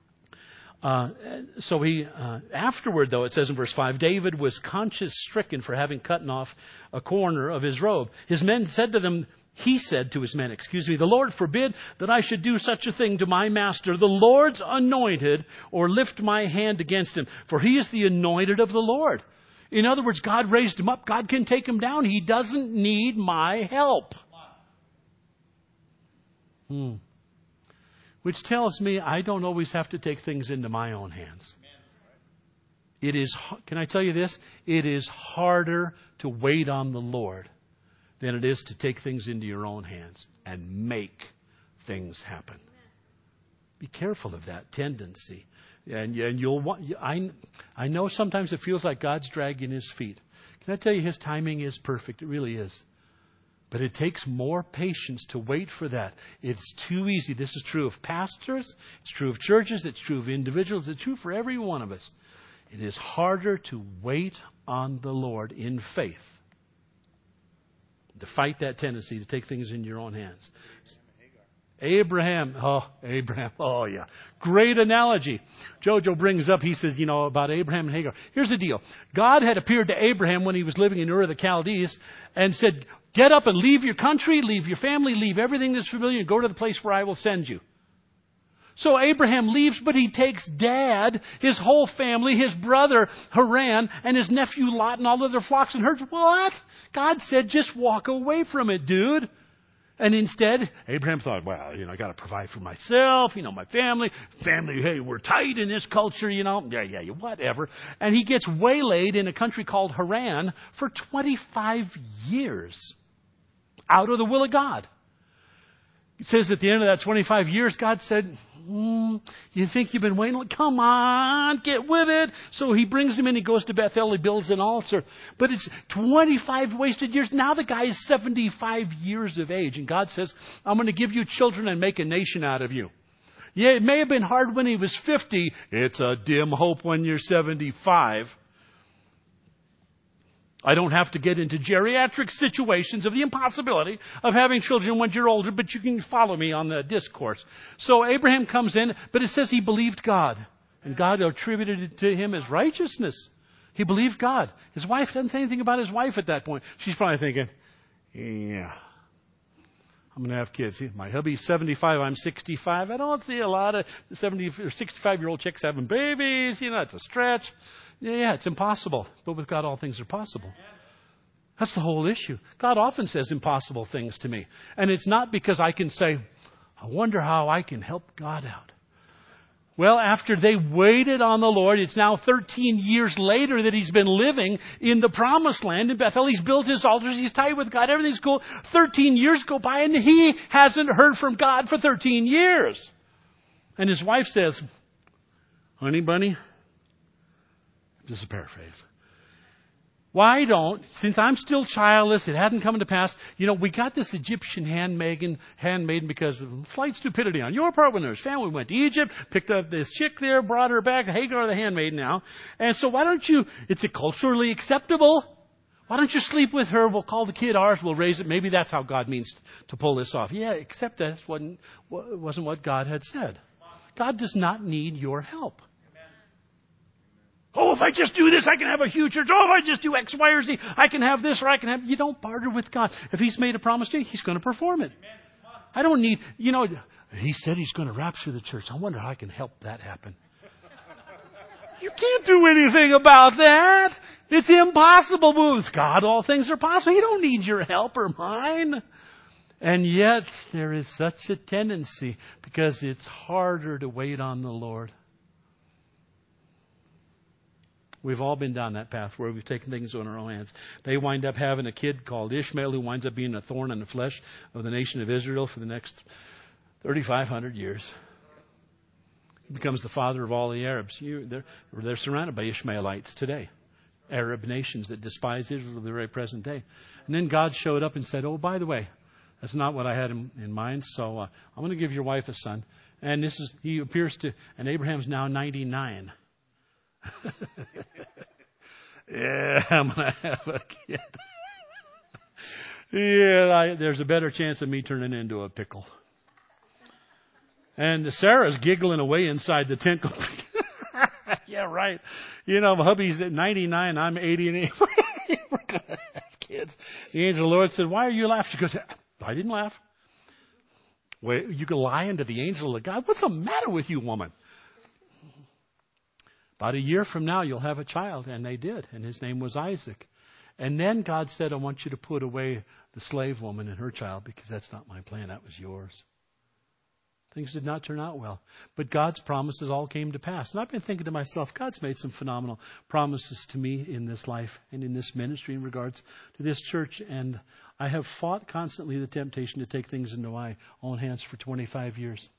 So he, afterward though, it says in verse 5, David was conscience-stricken for having cut off a corner of his robe. He said to his men, "The Lord forbid that I should do such a thing to my master, the Lord's anointed, or lift my hand against him, for he is the anointed of the Lord." In other words, God raised him up. God can take him down. He doesn't need my help. Which tells me I don't always have to take things into my own hands. Can I tell you this? It is harder to wait on the Lord than it is to take things into your own hands and make things happen. Be careful of that tendency. And you'll want. I know sometimes it feels like God's dragging his feet. Can I tell you, his timing is perfect. It really is. But it takes more patience to wait for that. It's too easy. This is true of pastors. It's true of churches. It's true of individuals. It's true for every one of us. It is harder to wait on the Lord in faith, to fight that tendency to take things in your own hands. Abraham. Oh yeah. Great analogy. Jojo brings up, he says, about Abraham and Hagar. Here's the deal. God had appeared to Abraham when he was living in Ur of the Chaldees and said, "Get up and leave your country, leave your family, leave everything that's familiar and go to the place where I will send you." So Abraham leaves, but he takes Dad, his whole family, his brother Haran, and his nephew Lot and all of their flocks and herds. What? God said, just walk away from it, dude. And instead, Abraham thought, well, I got to provide for myself, my family. Family, hey, we're tight in this culture, Yeah, whatever. And he gets waylaid in a country called Haran for 25 years out of the will of God. It says at the end of that 25 years, God said, you think you've been waiting? Come on, get with it. So he brings him in. He goes to Bethel. He builds an altar. But it's 25 wasted years. Now the guy is 75 years of age. And God says, I'm going to give you children and make a nation out of you. Yeah, it may have been hard when he was 50. It's a dim hope when you're 75. I don't have to get into geriatric situations of the impossibility of having children when you're older, but you can follow me on the discourse. So Abraham comes in, but it says he believed God. And God attributed it to him as righteousness. He believed God. His wife doesn't say anything about his wife at that point. She's probably thinking, yeah, I'm going to have kids. My hubby's 75, I'm 65. I don't see a lot of 70 or 65-year-old chicks having babies. It's a stretch. Yeah, it's impossible. But with God, all things are possible. That's the whole issue. God often says impossible things to me. And it's not because I can say, I wonder how I can help God out. Well, after they waited on the Lord, it's now 13 years later that he's been living in the promised land in Bethel. He's built his altars. He's tight with God. Everything's cool. 13 years go by and he hasn't heard from God for 13 years. And his wife says, honey bunny, this is a paraphrase. Why don't, since I'm still childless, it hadn't come to pass, we got this Egyptian handmaiden because of slight stupidity on your part when their family went to Egypt, picked up this chick there, brought her back, Hagar the handmaiden now. And so why don't you, it's culturally acceptable. Why don't you sleep with her? We'll call the kid ours. We'll raise it. Maybe that's how God means to pull this off. Yeah, except that wasn't what God had said. God does not need your help. Oh, if I just do this, I can have a huge church. Oh, if I just do X, Y, or Z, I can have this or I can have... You don't barter with God. If he's made a promise to you, he's going to perform it. I don't need... he said he's going to rapture the church. I wonder how I can help that happen. You can't do anything about that. It's impossible. But with God, all things are possible. He don't need your help or mine. And yet, there is such a tendency because it's harder to wait on the Lord. We've all been down that path where we've taken things in our own hands. They wind up having a kid called Ishmael who winds up being a thorn in the flesh of the nation of Israel for the next 3,500 years. He becomes the father of all the Arabs. They're surrounded by Ishmaelites today. Arab nations that despise Israel to the very present day. And then God showed up and said, oh, by the way, that's not what I had in mind. So I'm going to give your wife a son. And he appears to, and Abraham's now 99. Yeah, I'm going to have a kid. Yeah, there's a better chance of me turning into a pickle. And Sarah's giggling away inside the tent. Yeah, right. You know, hubby's at 99, I'm 88. We're going to have kids. The angel of the Lord said, why are you laughing? She goes, I didn't laugh. Wait, you can lie into the angel of God. What's the matter with you, woman? About a year from now, you'll have a child. And they did. And his name was Isaac. And then God said, I want you to put away the slave woman and her child because that's not my plan. That was yours. Things did not turn out well. But God's promises all came to pass. And I've been thinking to myself, God's made some phenomenal promises to me in this life and in this ministry in regards to this church. And I have fought constantly the temptation to take things into my own hands for 25 years.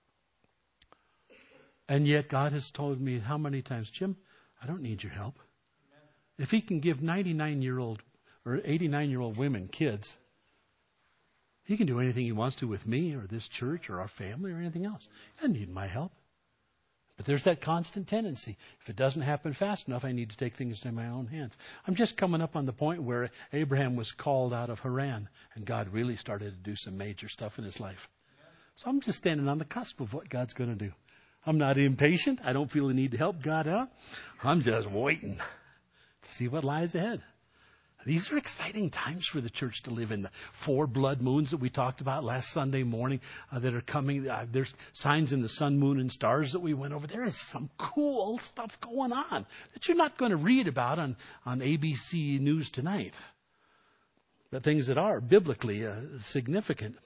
And yet God has told me how many times, Jim, I don't need your help. If He can give 99-year-old or 89-year-old women kids, He can do anything He wants to with me or this church or our family or anything else. He doesn't need my help. But there's that constant tendency. If it doesn't happen fast enough, I need to take things into my own hands. I'm just coming up on the point where Abraham was called out of Haran, and God really started to do some major stuff in his life. So I'm just standing on the cusp of what God's going to do. I'm not impatient. I don't feel the need to help God out. I'm just waiting to see what lies ahead. These are exciting times for the church to live in. The 4 blood moons that we talked about last Sunday morning that are coming. There's signs in the sun, moon, and stars that we went over. There is some cool stuff going on that you're not going to read about on ABC News Tonight. But things that are biblically significant.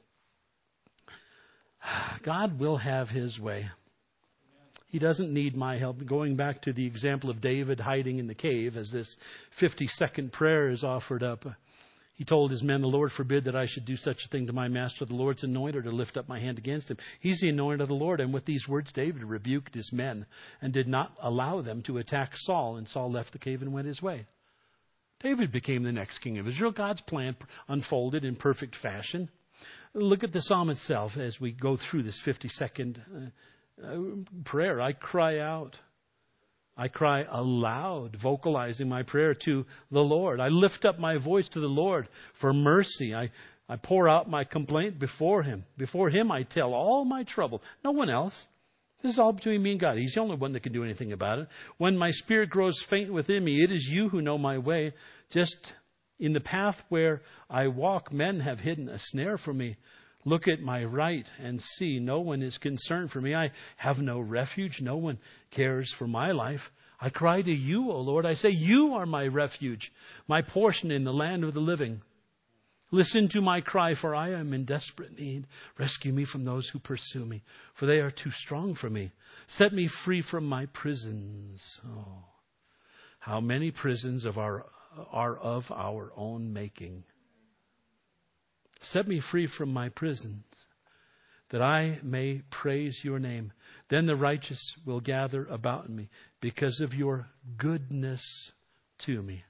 God will have His way. He doesn't need my help. Going back to the example of David hiding in the cave as this 52nd prayer is offered up. He told his men, the Lord forbid that I should do such a thing to my master, the Lord's anointed, or lift up my hand against him. He's the anointed of the Lord. And with these words, David rebuked his men and did not allow them to attack Saul. And Saul left the cave and went his way. David became the next king of Israel. God's plan unfolded in perfect fashion. Look at the psalm itself as we go through this 52nd prayer. I cry out. I cry aloud, vocalizing my prayer to the Lord. I lift up my voice to the Lord for mercy. I pour out my complaint before Him. Before Him I tell all my trouble. No one else. This is all between me and God. He's the only one that can do anything about it. When my spirit grows faint within me, it is You who know my way. Just in the path where I walk, men have hidden a snare for me. Look at my right and see, no one is concerned for me. I have no refuge. No one cares for my life. I cry to You, O Lord. I say, You are my refuge, my portion in the land of the living. Listen to my cry, for I am in desperate need. Rescue me from those who pursue me, for they are too strong for me. Set me free from my prisons. Oh, how many prisons are of our own making. Set me free from my prisons, that I may praise Your name. Then the righteous will gather about me because of Your goodness to me.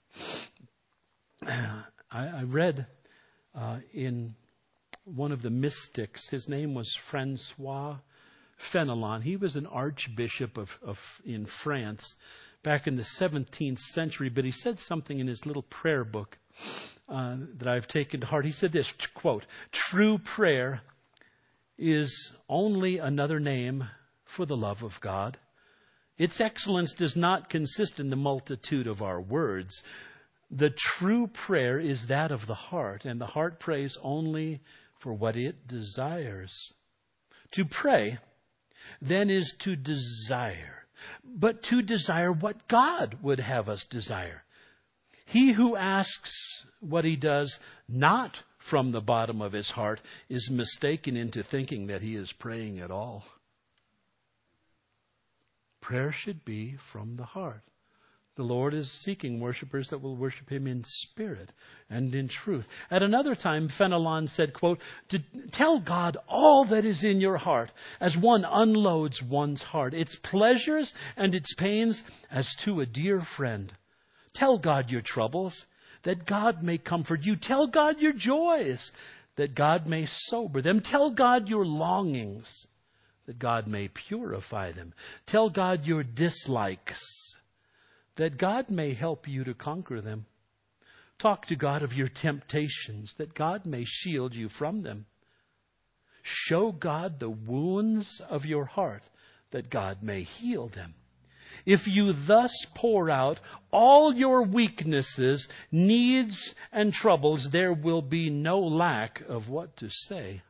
I read in one of the mystics, his name was Francois Fenelon. He was an archbishop in France back in the 17th century, but he said something in his little prayer book that I've taken to heart. He said this, quote, true prayer is only another name for the love of God. Its excellence does not consist in the multitude of our words. The true prayer is that of the heart, and the heart prays only for what it desires. To pray, then, is to desire, but to desire what God would have us desire. He who asks what he does not from the bottom of his heart is mistaken into thinking that he is praying at all. Prayer should be from the heart. The Lord is seeking worshipers that will worship Him in spirit and in truth. At another time, Fenelon said, quote, "To tell God all that is in your heart as one unloads one's heart, its pleasures and its pains as to a dear friend. Tell God your troubles, that God may comfort you. Tell God your joys, that God may sober them. Tell God your longings, that God may purify them. Tell God your dislikes, that God may help you to conquer them. Talk to God of your temptations, that God may shield you from them. Show God the wounds of your heart, that God may heal them. If you thus pour out all your weaknesses, needs, and troubles, there will be no lack of what to say."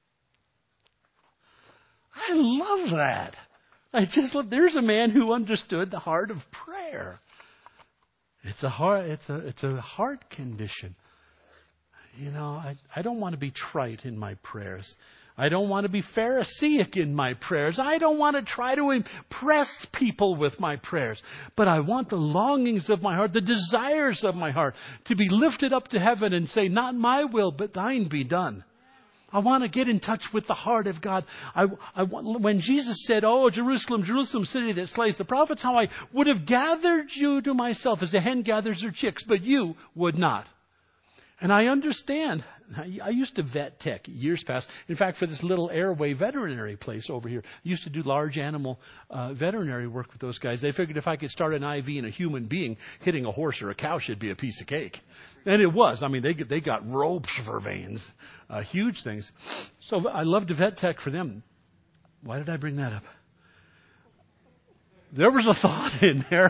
I love that. There's a man who understood the heart of prayer. It's a heart condition. You know, I don't want to be trite in my prayers. I don't want to be Pharisaic in my prayers. I don't want to try to impress people with my prayers. But I want the longings of my heart, the desires of my heart, to be lifted up to heaven and say, "Not my will, but thine be done." I want to get in touch with the heart of God. When Jesus said, "Oh, Jerusalem, Jerusalem, city that slays the prophets, how I would have gathered you to myself as a hen gathers her chicks, but you would not." And I understand. I used to vet tech years past. In fact, for this little airway veterinary place over here, I used to do large animal veterinary work with those guys. They figured if I could start an IV in a human being, hitting a horse or a cow should be a piece of cake. And it was. I mean, they got ropes for veins, huge things. So I loved to vet tech for them. Why did I bring that up? There was a thought in there.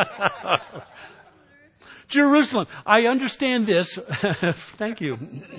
Jerusalem. I understand this. Thank you.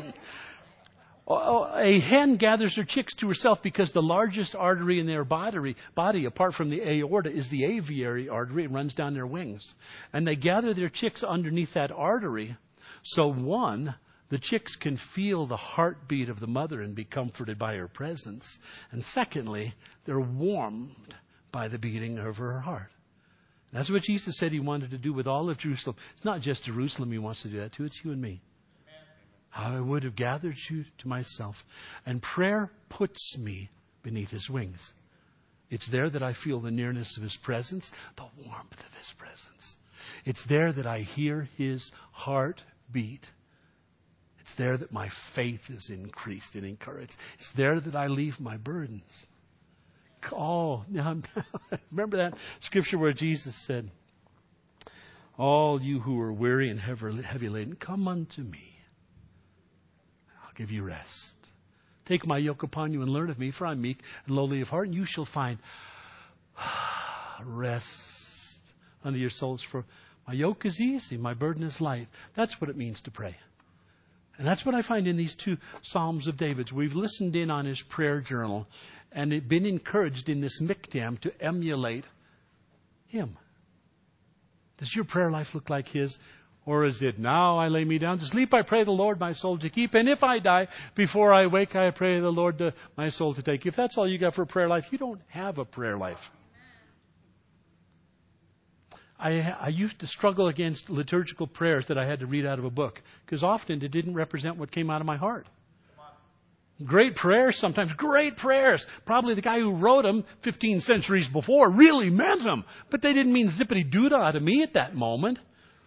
A hen gathers her chicks to herself because the largest artery in their body, apart from the aorta, is the aviary artery. It runs down their wings. And they gather their chicks underneath that artery. So one, the chicks can feel the heartbeat of the mother and be comforted by her presence. And secondly, they're warmed by the beating of her heart. That's what Jesus said He wanted to do with all of Jerusalem. It's not just Jerusalem He wants to do that to. It's you and me. I would have gathered you to myself. And prayer puts me beneath His wings. It's there that I feel the nearness of His presence, the warmth of His presence. It's there that I hear His heart beat. It's there that my faith is increased and encouraged. It's there that I leave my burdens. Oh, now, remember that scripture where Jesus said, "All you who are weary and heavy laden, come unto me. I'll give you rest. Take my yoke upon you and learn of me, for I'm meek and lowly of heart, and you shall find rest unto your souls. For my yoke is easy, my burden is light." That's what it means to pray. And that's what I find in these 2 Psalms of David's. We've listened in on his prayer journal and been encouraged in this miktam to emulate him. Does your prayer life look like his? Or is it, "Now I lay me down to sleep, I pray the Lord my soul to keep. And if I die, before I wake, I pray the Lord my soul to take"? If that's all you got for a prayer life, you don't have a prayer life. I used to struggle against liturgical prayers that I had to read out of a book, because often it didn't represent what came out of my heart. Great prayers, sometimes great prayers. Probably the guy who wrote them 15 centuries before really meant them, but they didn't mean zippity-doo-dah to me at that moment.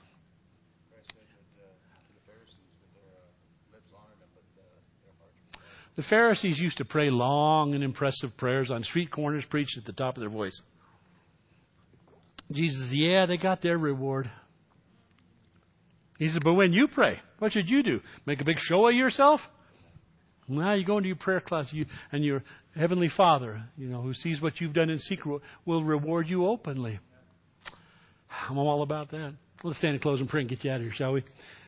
The Pharisees used to pray long and impressive prayers on street corners, preached at the top of their voice. Jesus, yeah, they got their reward. He said, but when you pray, what should you do? Make a big show of yourself? Now you go into your prayer class, and your Heavenly Father, who sees what you've done in secret, will reward you openly. I'm all about that. Let's stand and close and pray and get you out of here, shall we?